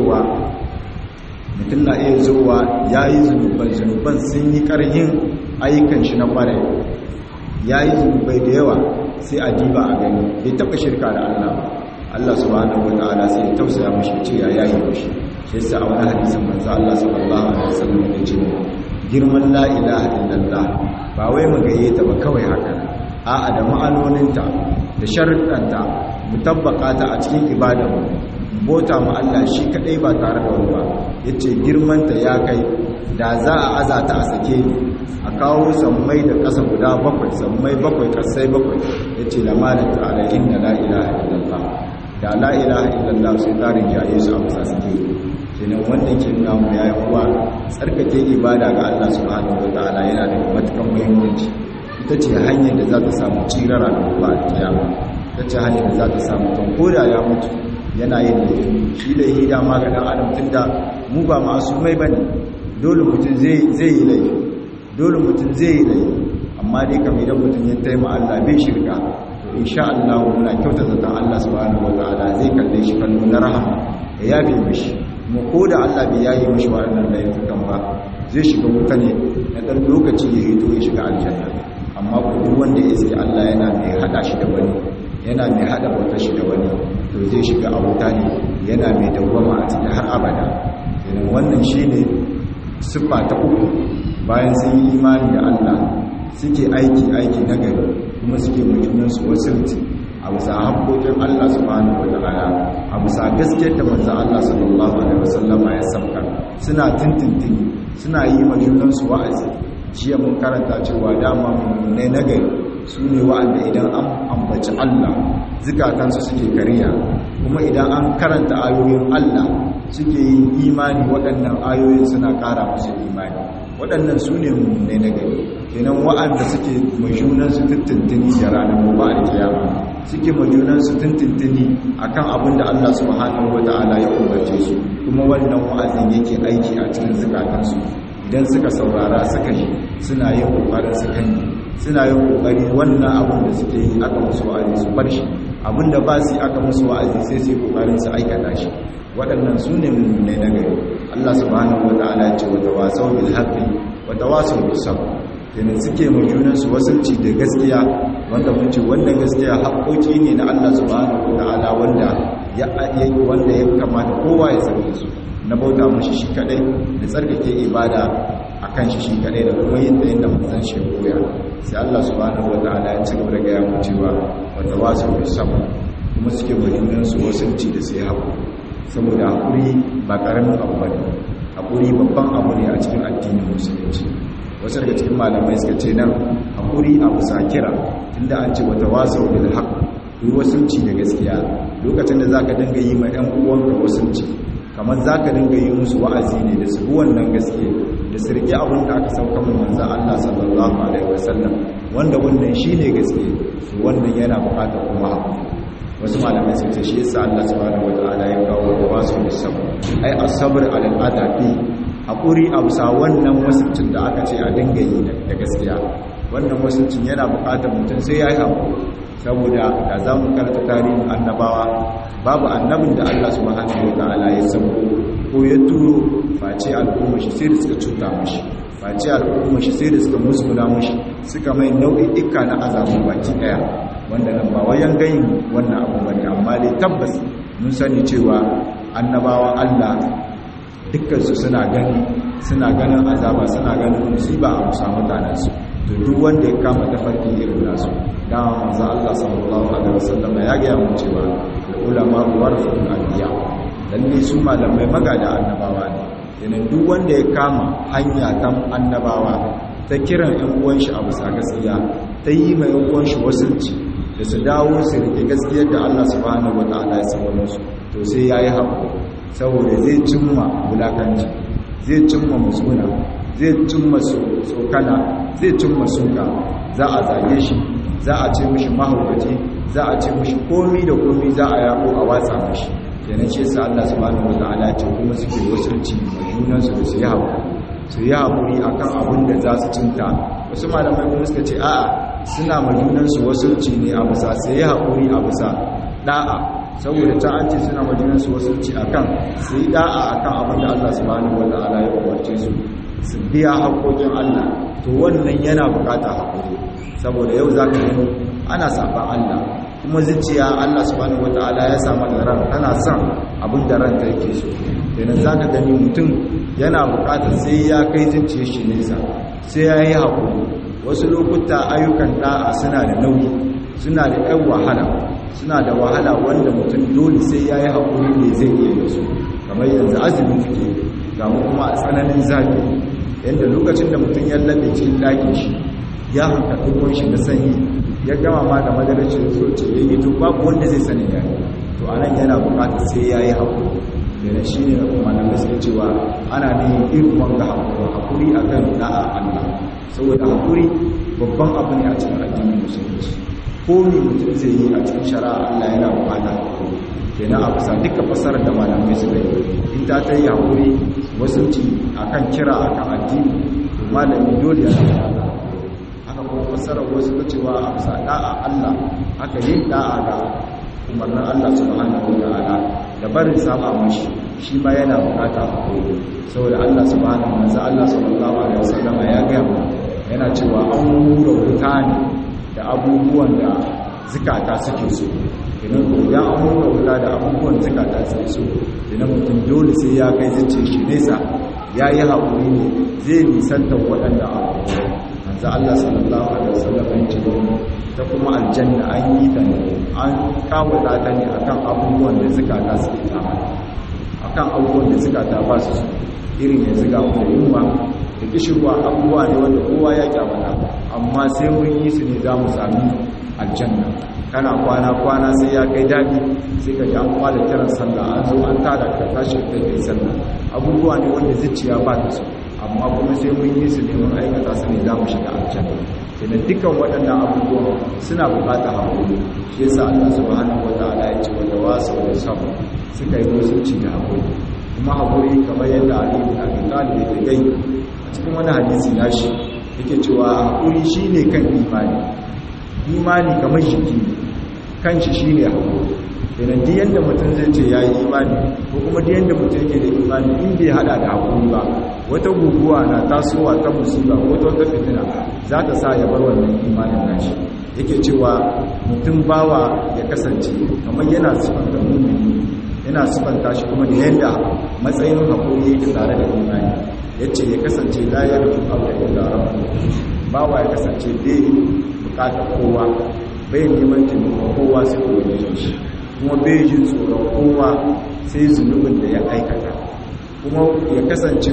iya zuwa yayi zunuban sun yi karhin ayyukan shi na kware yayi zunubai da yawa sai a diba a gani bai taba shirka da Allah ba Allah subhanahu wataala sai ya tausaya mishi ce ya yayi mishi shi yasa a wani hadisin manzo Allah sallallahu alaihi wasallam ya ce girman la ilaha illallah ba wai mu gaye ta ba kawai haka a'a da ma'anoninta da sharuɗanta mu tabbaka ta a cikin ibadarmu bota mu Allah shi kadai ba tare da wani ba yace girmanta ya kai da za a azata a sake ni a kawo sammai da ƙasa guda bakwai sammai bakwai ƙasai bakwai yace la malaka ala inna la ilaha illallah da la ilaha illallah sai tarin jaye su a musa sake kenan wannan ke nuna mu yayi uwa tsarkake ibada ga Allah subhanahu wataala yana da matukan muhimmanci ita ce hanyar da za ta samu cirara da gobe a kiyama ita ce hanyar da za ta samu tun koda ya mutu yana yin laifi shi da yi dama ga dan adam tunda mu ba masumai bane dole mutum zai yi laifi dole mutum zai yi laifi amma dai kamar idan mutum ya taima Allah bai shirka to insha Allah muna kyauta zaton Allah subhanahu wataala zai kalle shi kallo na rahama ya yabe mishi kuma koda Allah bai yayi mishi wannan laifukan ba zai shiga wuta ne na dan lokaci ya hito ya shiga aljanna amma duk wanda ya iske Allah yana mai hada shi da wani yana mai hada bautar shi da wani to zai shiga a wuta ne yana mai dawwama a cikin har abada idan wannan shine siffa ta uku bayan sun yi imani da Allah suke aiki na gari kuma suke mutunan su wasilci a bisa haƙoƙin Allah subhanahu wataala a bisa gaskiyar da manzon Allah sallallahu alaihi wasallama ya sabka suna tintintini suna yi mutunan su wa'azi jiya mun karanta cewa dama ne na gari su ne wa'anda idan an ambaci Allah zukatansu suke kariya kuma idan an karanta ayoyin Allah suke yin imani waɗannan ayoyin suna ƙara musu imani waɗannan su ne mummunai na gari kenan wa'anda suke majunansu tuntuntuni da ranar gobe a kiyama suke majunansu tuntuntuni akan abin da Allah subhanahu wata'ala ya umarce su kuma wannan wa'azin yake aiki a cikin zukatansu idan suka saurara suka ji suna yin kokarin su kan suna yin kokari wannan abin da suke yi aka musu wa'azi su bar shi abin da ba su aka musu wa'azi sai su yi kokarin su aikata shi waɗannan su ne mummunai na gari Allah subhanahu wata'ala ya ce wa tawasaw bil haqqi wa tawasaw bis sabr kenan suke mu junan su wasanci da gaskiya wanda mun ce wannan gaskiya haƙoƙi ne na Allah subhanahu wata'ala wanda ya kamata kowa ya sani su na bauta mashi shi kadai da tsarkake ibada akan shi kadai da kuma yin da yanda manzon shi koya sai Allah subhanahu wataala ya ci gaba da gaya mu cewa wa tawasaw bis sabr kuma suke bayyana su wasanci da sai hakuri saboda hakuri ba karamin abu bane hakuri babban abu ne a cikin addinin musulunci wasu daga cikin malamai suka ce nan hakuri abu sakira tunda an ce wa tawasaw bil haqq yi wasanci da gaskiya lokacin da zaka dinga yi ma ɗan uwanka wasanci kamar za ka dinga yi musu wa'azi ne da su wannan gaske da su riƙe abin da aka sauka mu manzan Allah sallallahu alaihi wasallam wanda wannan shi ne gaske su wannan yana buƙatar kuma haƙuri wasu malamai sun ce shi yasa Allah subhanahu wataala ya kawo da wasu musabbar ai as-sabr ala al-adabi haƙuri a bisa wannan wasuncin da aka ce a dinga yi da gaskiya wannan wasuncin yana buƙatar mutum sai ya yi haƙuri saboda da za mu karanta tarihin annabawa babu annabin da Allah subhanahu wataala ya sabo ko ya turo face al'umma shi sai da suka cuta mashi face al'umma shi sai da suka musguna mashi suka mai nau'i'ika na azabu baki daya wanda nan ba wayan gayin wannan abu bane amma dai tabbas mun sani cewa annabawan Allah dukkan su suna ganin azaba suna ganin musiba a musa mutanen su to duk wanda ya kama tafarki irin nasu dama manzo Allah sallallahu alaihi wasallam ya ga mu cewa ulama warasul anbiya lalle su malamai magada annabawa ne kenan duk wanda ya kama hanya ta annabawa ta kiran ɗan uwan shi a bisa gaskiya ta yi mai ɗan uwan shi wasulci da su dawo su rike gaskiyar da Allah subhanahu wataala ya saba musu to sai yayi hakuri saboda zai cimma wulakanci zai cimma musguna zai cimma tsokana zai cimma suka za a zage shi za a ce mishi mahaukaci za a ce mishi komi da komi za a yako a watsa mishi kenan shi yasa Allah subhanahu wataala ce kuma suke wasulci mai junan su da su yi haƙuri akan abin da za su cinta wasu malamai kuma suka ce a'a suna ma junan su wasulci ne a bisa sai yi haƙuri a bisa da'a saboda ta an ce suna ma junan su wasulci akan sai da'a akan abin da Allah subhanahu wataala ya umarce su su biya haƙoƙin Allah to wannan yana buƙatar haƙuri saboda yau za ka gani ana saban Allah kuma zuciya Allah subhanahu wataala ya samu da ran tana son abin da ranta yake so kenan za ka gani mutum yana buƙatar sai ya kai zuciyar shi nesa sai ya yi haƙuri wasu lokuta ayyukan da'a suna da nauyi suna da ɗan wahala suna da wahala wanda mutum dole sai ya yi haƙuri ne zai iya yi su kamar yanzu azumin fike ga kuma a tsananin zafi yadda lokacin da mutum ya labe cikin ɗakin shi ya hanka ɗugon shi na sanyi ya gama ma da madaracin soce ya yi to babu wanda zai sani ya yi to a nan yana buƙatar sai ya yi haƙuri yana shi ne kuma na gaske cewa ana ne irin wanga haƙuri a kan da'a Allah saboda haƙuri babban abu ne a cikin addinin musulunci ko me mutum zai yi a cikin shari'a Allah yana buƙatar haƙuri kenan a bisa duka fasarar da malamai suka yi in ta yi haƙuri wasu ci akan kira akan addini to malami dole ya zama haka kuma fasarar wasu ta cewa a bisa da'a Allah haka yin da'a ga umarnin Allah subhanahu wa ta'ala da barin saba mashi shi ma yana bukata haƙuri saboda Allah subhanahu wa ta'ala Allah sallallahu alaihi wasallam ya ga yana cewa an hura wuta ne da abubuwan da zukata suke so idan ya amurka wuta da abubuwan zukata suke so idan mutum dole sai ya kai zuciya shi nesa ya yi haƙuri ne zai nisanta waɗanda abubuwa manzo Allah sallallahu alaihi wasallam ya ce ta kuma aljanna an yi ta ne an kawata ta ne akan abubuwan da zukata suke tama akan abubuwan da zukata ba su so irin yanzu ga mu yunwa da kishirwa abubuwa ne wanda kowa ya kyamata amma sai mun yi su ne za mu sami aljanna kana kwana sai ya kai daɗi sai ka ji an kwada kiran sallah an zo an tada ka tashi kai kai sallah abubuwa ne wanda zuciya ba ta so amma kuma sai mun yi su ne mun aikata su ne za mu shiga aljanna kenan dukkan waɗannan abubuwa suna buƙatar haƙuri shi yasa Allah subhanahu wataala ya ce wanda wasu da sabr suka yi musulci da haƙuri kuma haƙuri kamar yadda Ali ibn Abi Talib ya gai a cikin wani hadisi nashi yake cewa haƙuri shine kan imani kamar jiki kanshi shine haƙuri kenan duk yanda mutum zai ce yayi imani ko kuma duk yanda mutum yake da imani in bai hada da haƙuri ba wata guguwa na tasowa ta musiba ko ta fitina za ta sa ya bar wannan imanin nashi yake cewa mutum bawa ya kasance kamar yana sifanta mu'mini yana sifanta shi kuma da yanda matsayin haƙuri yake tare da imani yace ya kasance la yarju abda illa rabbuh bawa ya kasance bai bukatar kowa bai neman taimakon kowa sai ubangijin shi kuma bai jin tsoron kowa sai zunubin da ya aikata kuma ya kasance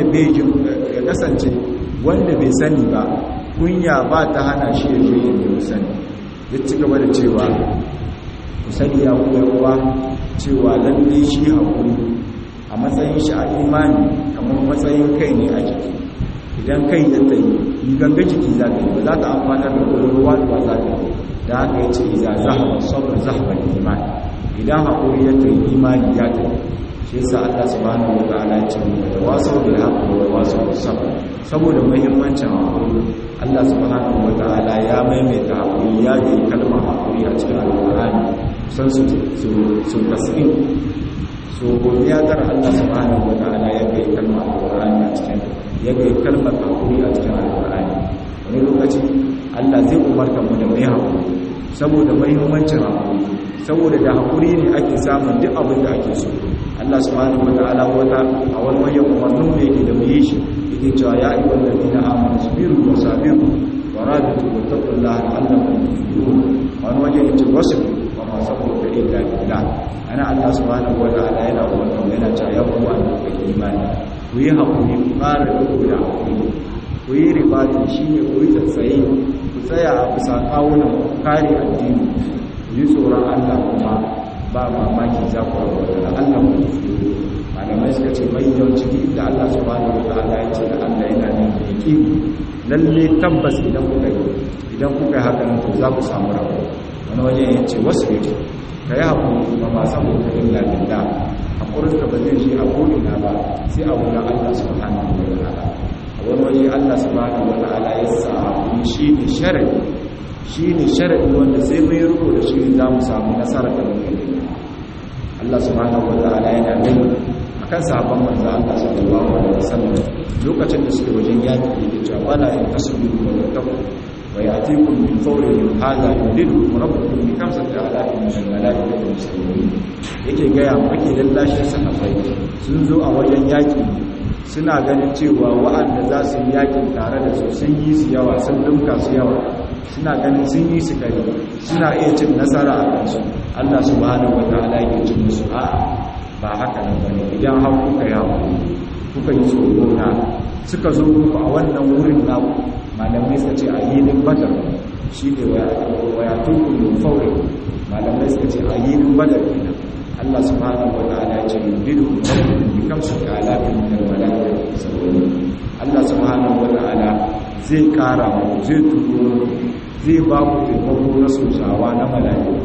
wanda bai sani ba kunya ba ta hana shi ya je yin da sani ya ci gaba da cewa ku sani ya kuwa cewa lalle shi haƙuri a matsayin shi a imani kamar matsayin kai ne a jiki idan kai ya tsaye yi ganga jiki za ta yi ba za ta amfana da ƙwararwa ba za ta yi da haka ya ce iza zahaba sabon zahabar imani idan haƙuri ya tsaye imani ya tsaye shi yasa Allah subhanahu wa ta'ala ya ce da wasu da haƙuri da wasu da sabon saboda muhimmancin haƙuri Allah subhanahu wa ta'ala ya maimaita haƙuri ya yi kalmar haƙuri a cikin alƙur'ani kusan su tasirin so gobe ya tara Allah subhanahu wa ta'ala ya gai kalmar alƙur'ani a cikin ya gai kalmar haƙuri a cikin alƙur'ani wani lokaci Allah zai umarta mu da mai haƙuri saboda muhimmancin haƙuri saboda da haƙuri ne ake samun duk abin da ake so Allah subhanahu wa ta'ala a wani wajen umarnin da yake da mu yi shi yake cewa ya ayyuhal ladina amanu sabiru wa sabiru wa rabitu wa taqullaha la'allakum tuflihun wani wajen yace wasbiru wa ma sabruka illa billah ana Allah subhanahu wa ta'ala yana umarnin yana cewa ya ku an da imani ku yi haƙuri ku fara duk da haƙuri ku yi ribati shine ku yi tsaye ku tsaya a bisa kawunan kare addini ku yi tsoron Allah kuma ba mamaki za ku rabu da Allah ku yi malamai suka ce mai yawanci da Allah subhanahu wa ta'ala ya ce da Allah yana nan da yaqini lalle tabbas idan kuka yi haka nan to za ku samu rabo wani waje ya ce wasu ka yi haƙuri ba ma saboda illa billah haƙurin ka ba zai shi a ko'ina ba sai a wurin Allah subhanahu wa ta'ala a wani waje Allah subhanahu wa ta'ala ya sa haƙuri shi ne sharadi wanda sai mai riko da shi za mu samu nasara da mutum Allah subhanahu wa ta'ala yana gani akan sahabban manzo Allah sallallahu alaihi wasallam lokacin da suke wajen yaki yake cewa wala in tasbiru wa tattaqu wa ya'tikum min fawrin hadha yudidu rabbukum bi kamsati alatin min al-malaikati muslimin yake gaya maki lallashin sahabbai sun zo a wajen yaki suna ganin cewa wa'anda za su yi yakin tare da su sun yi su yawa sun dunka su yawa suna ganin sun yi su kai suna iya cin nasara a kansu Allah subhanahu wataala yake cin musu a'a ba haka nan bane idan har kuka yawo kuka yi tsoro na suka zo muku a wannan wurin naku malamai suka ce a yinin badar shi ne waya tukun faure malamai suka ce a yinin badar kenan Allah subhanahu wataala ya ce yubidu rabbukum bi kamsi alatin min al-malaikati yusallun Allah subhanahu wataala zai kara mu zai turo zai ba ku taimako na sosawa na malaiku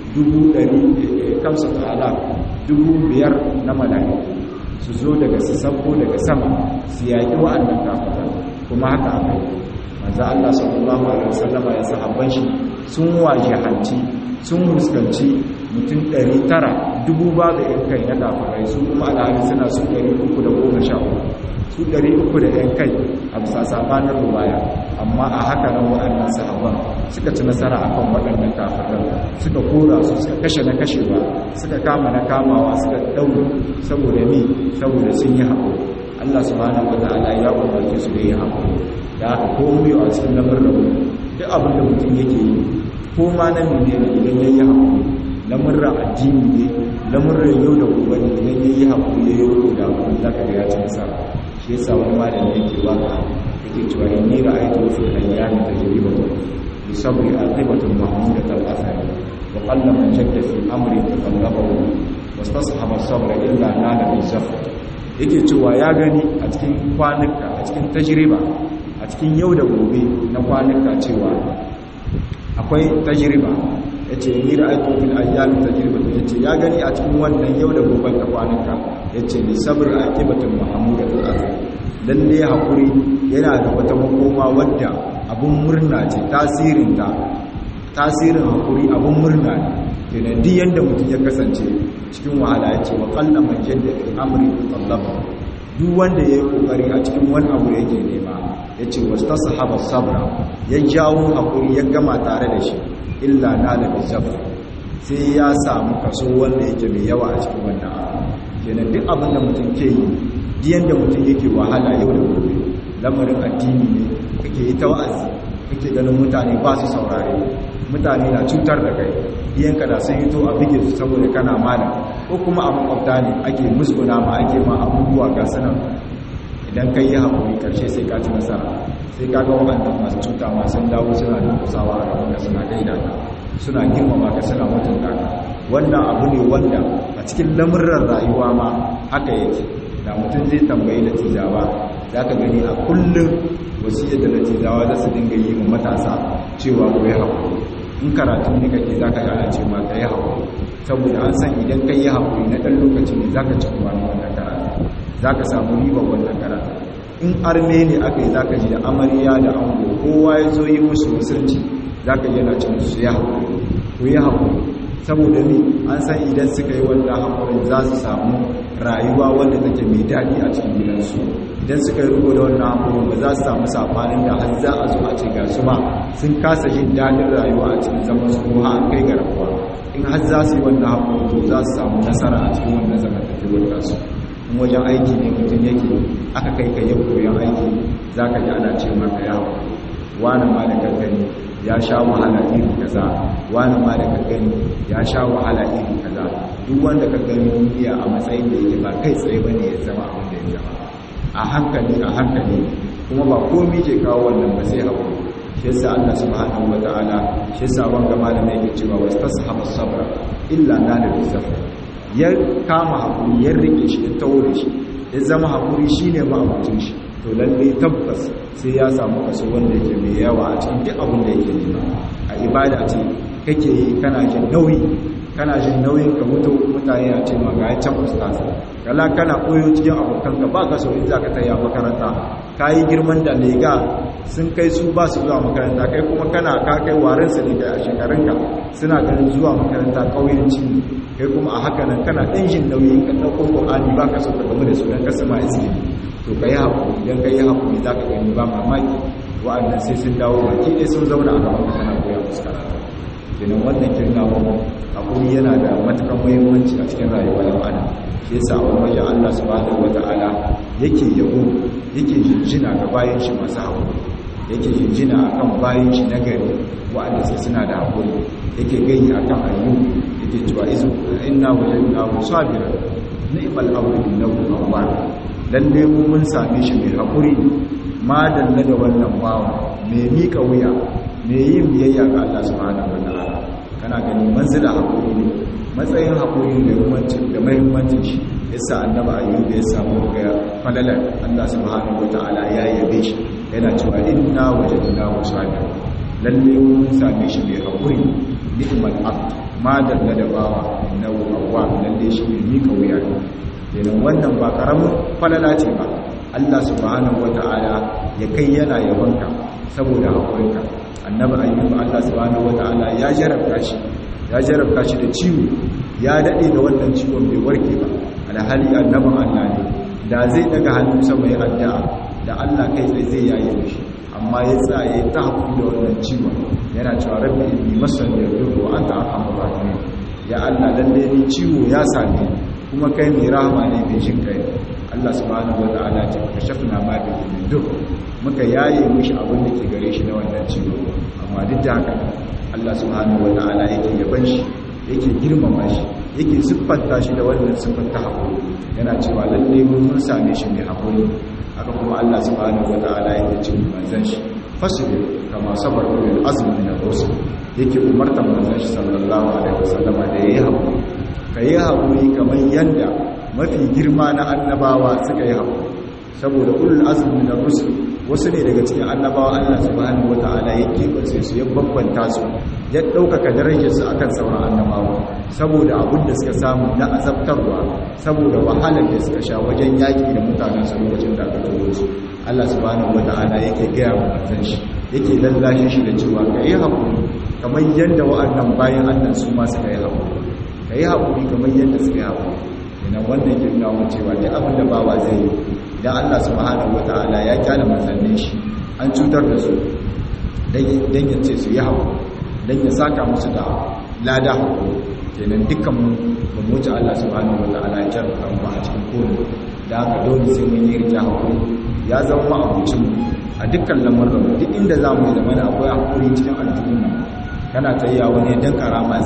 100 kamsa ta'ala 5,000 na malaiku su zo daga su sabko daga sama su yaƙi wa'annan kafara kuma haka akai manzo Allah sallallahu alaihi wasallama ya sahabban shi sun waje hanci sun fuskanci mutum 900 dubu babu yan kai na kafirai su kuma alhali suna su 310 su 300 da yan kai a bisa sabanin rubaya amma a haka nan waɗannan sahabban suka ci nasara akan waɗannan kafirai suka kora su suka kashe na kashewa suka kama na kamawa suka daure saboda ni saboda sun yi haƙuri Allah subhanahu wataala ya umarce su da yi haƙuri da aka komai a cikin lamarin duk abin da mutum yake yi ko ma na menene idan ya yi haƙuri lamurran addini ne lamurran yau da gobe ne idan ya yi haƙuri ya yi roƙo da haƙuri za ka ga ya ci nasara shi yasa wani malami yake waka yake cewa inni ra'aytu fil ayyami tajribatan bi sabri aqibatun mahmudatul athari wa qalla man jadda fi amri taqallabahu wastasahaba as-sabra illa nala bi zafar yake cewa ya gani a cikin kwanuka a cikin tajriba a cikin yau da gobe na kwanuka cewa akwai tajriba yace ni ra'aytu fil ayyami tajribatan yace ya gani a cikin wannan yau da gobe na kwanuka yace ni sabr aqibatul mahmudatul athar lalle hakuri yana da wata makoma wadda abun murna ce tasirin hakuri abun murna ne kenan duk yanda mutum ya kasance cikin wahala yace wa qalla man jadda fi amri tallaba duk wanda yayi kokari a cikin wani abu yake nema yace wastasahaba sabra ya jawo hakuri ya gama tare da shi illa nala bi sabr sai ya samu kaso wanda yake mai yawa a cikin wannan abu kenan duk abin da mutum ke yi diyan da mutum yake wahala yau da gobe lamarin addini ne kake yi ta wa'azi kake ganin mutane ba su saurare mutane na cutar da kai diyanka da sun yi to a bige su saboda kana malam ko kuma a makwabta ne ake musguna ma ake ma abubuwa ga sanan idan kai yi haƙuri karshe sai ka ci nasara sai ka ga waɗannan masu cuta masu dawo suna da kusawa a rabin da suna gaida ka suna girmama ka suna mutunta ka wannan abu ne wanda a cikin lamurran rayuwa ma haka yake da mutum zai tambayi latizawa za ka gani a kullum wasiyar da latizawa za su dinga yi wa matasa cewa ku yi haƙuri in karatun ne kake za ka gana ce ma ka yi haƙuri saboda an san idan ka yi haƙuri na ɗan lokaci ne za ka ci kuma wannan karatu za ka samu ribar wannan karatu in arme ne aka yi za ka ji da amarya da ango kowa ya zo yi musu musulci za ka yana ce musu ya haƙuri ku yi haƙuri saboda ne an san idan suka yi wannan haƙurin za su samu rayuwa wanda take mai daɗi a cikin gidansu idan suka yi riko da wannan haƙurin ba za su samu saɓanin da har za a zo a ce ga su ma sun kasa jin daɗin rayuwa a cikin zaman su ko an kai ga rabuwa in har za su yi wannan haƙurin to za su samu nasara a cikin wannan zamantakewar tasu in wajen aiki ne mutum yake aka kai ka yau koyon aiki za ka ji ana ce maka ya haƙuri wani ma da kankani ya sha wahala iri kaza wani ma da kankani ya sha wahala iri kaza duk wanda ka gani duniya a matsayin da yake ba kai tsaye bane ya zama abin da ya zama a hankali kuma ba komai ke kawo wannan ba sai haƙuri shi yasa Allah subhanahu wataala shi yasa wanga malama yake cewa wastashabu sabra illa nala bisafar ya kama haƙuri ya rike shi ya taure shi ya zama haƙuri shine ma'abucin shi to lalle tabbas sai ya samu kaso wanda yake mai yawa a cikin duk abin da yake nema a ibada ce kake yi kana jin nauyi kana jin nauyin ka mutu mutane a ce ma ga can ustaz kala kana koyo cikin abokanka ba ka so in za ka taya makaranta ka yi girman da lega sun kai su ba su zuwa makaranta kai kuma kana ka kai warin su ne kai a shekarunka suna ganin zuwa makaranta ƙauyenci ne kai kuma a haka nan kana ɗan jin nauyi ka ɗauko ƙur'ani ba ka so ka gamu da su don kasa ma iske to ka yi haƙuri idan ka yi haƙuri za ka gani ba mamaki wa'annan sai sun dawo baki ɗaya sun zauna a gaban ka kana koya musu karatu kenan wannan kirnawa haƙuri yana da matuƙar muhimmanci a cikin rayuwar ɗan adam shi yasa wani wajen Allah subhanahu wata'ala yake yabo yake jinjina ga bayan shi masu haƙuri yake jinjina akan bayan shi na gari wa'anda sai suna da haƙuri yake gani akan ayyuka yake cewa izu inna wajadnahu sabiran ni'mal abdu innahu awwab lalle mun same shi mai haƙuri ma danna da wannan bawa mai mika wuya mai yin biyayya ga Allah subhanahu wata'ala kana gani manzila haƙuri ne matsayin haƙuri da muhimmancin shi yasa annabi ayyuba ya samu ga falalar Allah subhanahu wata'ala ya yabe shi yana cewa inna wajadnahu sabiran lalle mun same shi mai haƙuri ni'mal abd ma dalla da bawa innahu awwab lalle shi mai mika wuya kenan wannan ba karamin falala ce ba Allah subhanahu wata'ala ya kai yana yabanka saboda haƙurinka annabi ayyuba Allah subhanahu wata'ala ya jarabta shi da ciwo ya dade da wannan ciwon bai warke ba alhali annabin Allah ne da zai daga hannu sama ya addu'a da Allah kai tsaye zai yaye mishi amma ya tsaye ta hakuri da wannan ciwon yana cewa rabbi inni masani yadurru wa anta arhamur rahimin ya Allah lalle ni ciwo ya same kuma kai mai rahama ne mai jin kai Allah subhanahu wataala ce kashafna ma bi dur muka yaye mishi abin da ke gare shi na wannan ciwo amma duk da haka Allah subhanahu wataala yake yaban shi yake girmama shi yake siffanta shi da wannan siffar ta hakuri yana cewa lalle mun same shi mai hakuri haka kuma Allah subhanahu wataala yake cewa manzon shi fasbir kama sabar ulul azmi min ar-rusul yake umartar manzon shi sallallahu alaihi wasallama da yayi hakuri kai hakuri kamar yanda mafi girma na annabawa suka yi hakuri saboda ulul azmi min ar-rusul wasu ne daga cikin annabawa Allah subhanahu wataala yake barse su ya bambanta su ya daukaka darajar su akan sauran annabawa saboda abin da suka samu na azabtarwa saboda wahalar da suka sha wajen yaki da mutanen su lokacin da aka tawo su Allah subhanahu wataala yake gaya wa manzon shi yake lallashe shi da cewa kai hakuri kamar yanda wa'annan bayan Allah su ma suka yi hakuri kai hakuri kamar yanda suka yi hakuri ina wannan yake nuna cewa duk abin da bawa zai yi idan Allah subhanahu wataala ya kyale manzannin shi an cutar da su dan ya ce su yi haƙuri dan ya saka musu da lada haƙuri kenan dukkan mu mutu Allah subhanahu wataala ya kyale mu a cikin kowane da haka dole sai mun yi rike haƙuri ya zama abincin mu a dukkan lamarin mu duk inda zamu yi zamana akwai haƙuri cikin al'umma kana tayya wani dan karama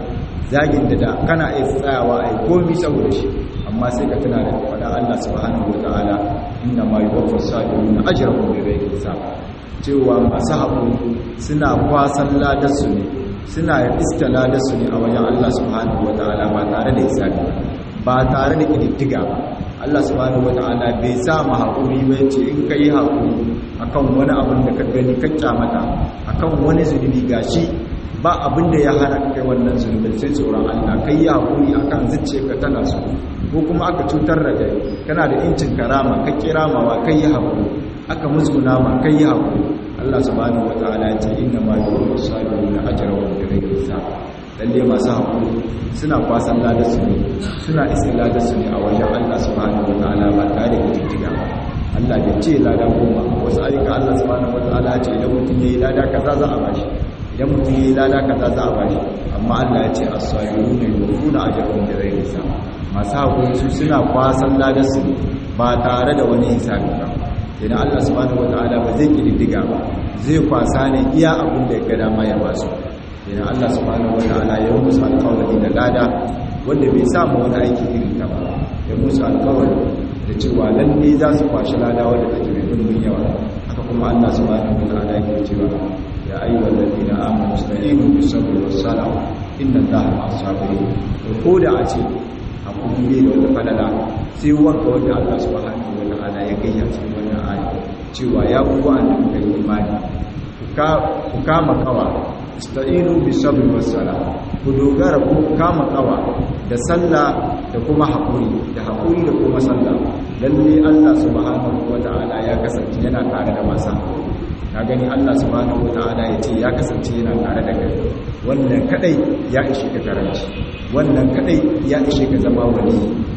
zagin da kana iya tsayawa ai komai saboda shi amma sai ka tana da faɗa Allah subhanahu wataala inna ma yuwaffa as-sabiruna ajrahum bighayri hisab cewa masu haƙuri suna kwasan ladarsu ne suna iska ladarsu ne a wajen Allah subhanahu wataala ba tare da hisabi ba tare da kididdiga ba Allah subhanahu wataala bai sa mu haƙuri ba ce in kai haƙuri akan wani abin da ka gani ka kyamata akan wani zunubi gashi ba abin da ya hana kai wannan zunubin sai tsoron Allah kai ya haƙuri akan zuciyarka tana so ko kuma aka cutar da kai kana da incin karama ka kiramawa kai ya haƙuri aka musguna ma kai ya haƙuri Allah subhanahu wataala ya ce inna ma yuwaffa as-sabiruna ajrahum bighayri hisab lalle masu haƙuri suna kwasan ladarsu ne suna iska ladarsu ne a wajen Allah subhanahu wataala ba tare da jijjiga ba Allah bai ce lada goma wasu ayyuka Allah subhanahu wataala ya ce idan mutum yayi lada kaza za a bashi idan mutum yayi lada kaza za a bashi amma Allah ya ce as-sabiruna yuwaffuna ajrahum bighayri hisab masu haƙuri su suna kwasan ladarsu ne ba tare da wani hisabi ba idan Allah subhanahu wataala ba zai kididdiga ba zai kwasa ne iya abin da ya ga dama ya basu idan Allah subhanahu wataala ya musu alƙawari da lada wanda bai samu wani aiki irin ta ba ya musu alƙawari da cewa lalle za su kwashi lada wanda take mai dimbin yawa haka kuma Allah subhanahu wataala yake cewa ya ayyuhal ladina amanu ista'inu bis sabri was salah inna Allaha ma'as sabirin ko da a ce akwai ne da wata falala sai wanka wanda Allah subhanahu wataala ya gayya cikin wannan aya cewa ya kuwa da muka yi imani ku kama kawa ista'inu bis sabri was salah ku dogara ku kama kawa da sallah da kuma haƙuri da kuma sallah lalle Allah subhanahu wata'ala ya kasance yana tare da masu haƙuri na gani Allah subhanahu wata'ala ya ce ya kasance yana tare da kai wannan kadai ya ishe ka karanci wannan kadai ya ishe ka zama wali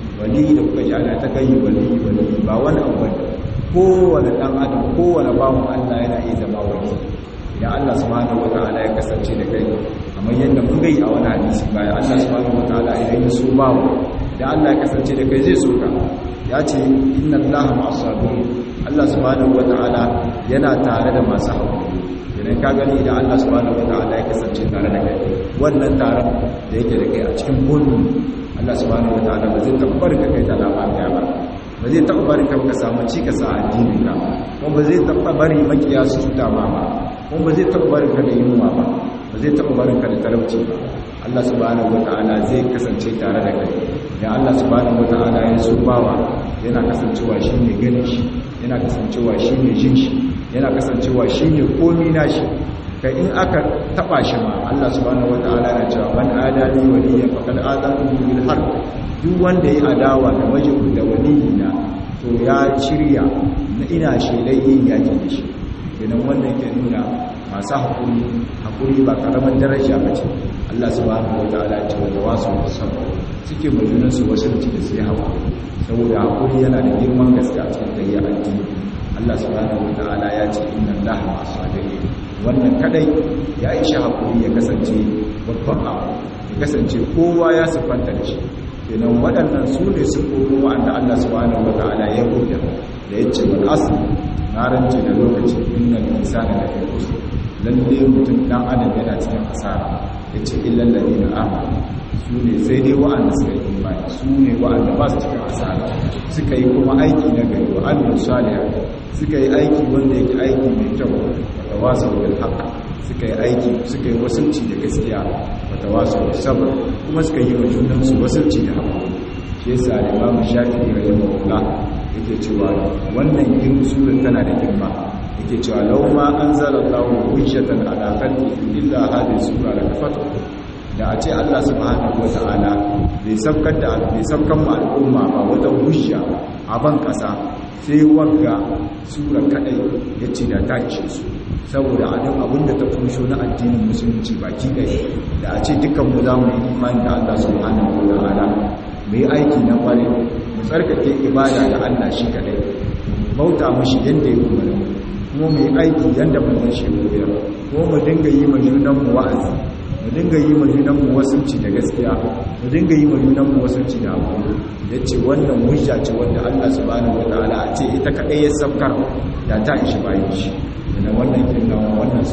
da kuka ji ana ta kai wali ba wani abu bane kowane dan adam kowane bawon Allah yana iya zama wali idan Allah subhanahu wata'ala ya kasance da kai kamar yadda mun gai a wani hadisi baya Allah subhanahu wata'ala idan ya so bawo idan Allah ya kasance da kai zai so ka ya ce inna Allaha ma'as sabirin Allah subhanahu wata'ala yana tare da masu haƙuri idan ka gani idan Allah subhanahu wata'ala ya kasance tare da kai wannan taron da yake da kai a cikin gurbin Allah subhanahu wata'ala ba zai tabbar ka kai ta lafiya ba ba zai taɓa bari ka samu cikasa a addini ka kuma ba zai taɓa bari makiya su cuta ma ba kuma ba zai taɓa bari ka da yunwa ba ba zai taɓa bari ka da talauci ba Allah subhanahu wata'ala zai kasance tare da kai da Allah subhanahu wata'ala ya so bawa yana kasancewa shine ganin shi yana kasancewa shine jin shi yana kasancewa shine komai nashi kai in aka taba shi ma Allah subhanahu wata'ala yana cewa man adani waliyan faqad azantu bil harb duk wanda ya adawa da majibin da waliyina to ya shirya na ina shelai yin yaki da shi kenan wannan ke nuna masu haƙuri ba ƙaramin daraja ba ce Allah subhanahu wa ta'ala ce wanda wasu musamman suke majunansu wasu da su yi haƙuri saboda haƙuri yana da girman gaske a cikin ɗaya addini Allah subhanahu wa ta'ala ya ce inna Allaha ma'as sabirin wannan kadai ya isha haƙuri ya kasance babban abu ya kasance kowa ya siffanta da shi kenan waɗannan su ne siffofin wa'anda Allah subhanahu wa ta'ala ya goda da ya ce wal asr na rance da lokaci innal insana lafi khusr lalle mutum dan adam yana cikin asara yace illal ladina amanu su ne sai dai wa'anda suka yi imani su ne wa'anda ba su cikin asara suka yi kuma aiki na gari wa amilu salihan suka yi aiki wanda yake aiki mai kyau wa tawasaw bil haqq suka yi aiki suka yi wasulci da gaskiya wa tawasaw bis sabr kuma suka yi wa junansu wasulci da haƙuri shi yasa Imam Shafi'i rahimahullah yake cewa wannan surar tana da girma yake cewa law ma anzalallahu hujjatan ala khalqihi illa hadhihi sura la kafatu da a ce Allah subhanahu wata'ala bai sabkan mu al'umma ba wata hujja a ban kasa sai wanga sura kadai yace da ta ishe su saboda adam abinda ta kunsho na addinin musulunci baki ɗaya da a ce dukkan mu zamu yi imani da Allah subhanahu wata'ala mu yi aiki na kwarai mu tsarkake ibada da Allah shi kadai bauta mushi yanda ya umarni kuma mu yi aiki yanda manzon shi koyar kuma mu dinga yi ma junan mu wa'azi mu dinga yi ma junan mu wasunci da gaskiya mu dinga yi ma junan mu wasunci da hakuri yace wannan hujja ce wanda Allah subhanahu wataala a ce ita kadai ya sabkar da ta ishi bayan shi dan wannan kinna wannan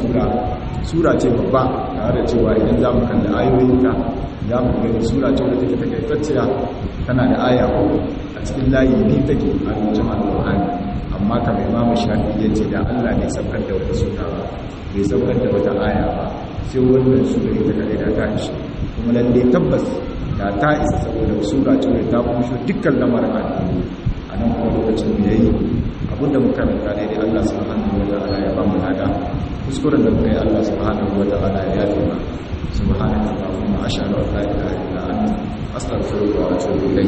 sura ce babba tare da cewa idan zamu kalli ayoyinta za mu gani sura ce wadda take takaitacciya tana da aya ko a cikin layi ne take a rubutun alƙur'ani amma kamar Imam Shafi'i yace da Allah ne saukar da wata sura ba bai saukar da wata aya ba sai wannan sura ita kadai da ta ishe kuma lalle tabbas da ta isa saboda sura ce wadda ta kunshi dukkan lamarin addini a nan kuma lokacin da yayi abinda muka karanta daidai Allah subhanahu wa ta'ala ya ba mu nada kuskuren da muka yi Allah subhanahu wa ta'ala ya yafe ba سبحانك اللهم أشهد أن لا إله إلا أنت أستغفرك وأتوب إليك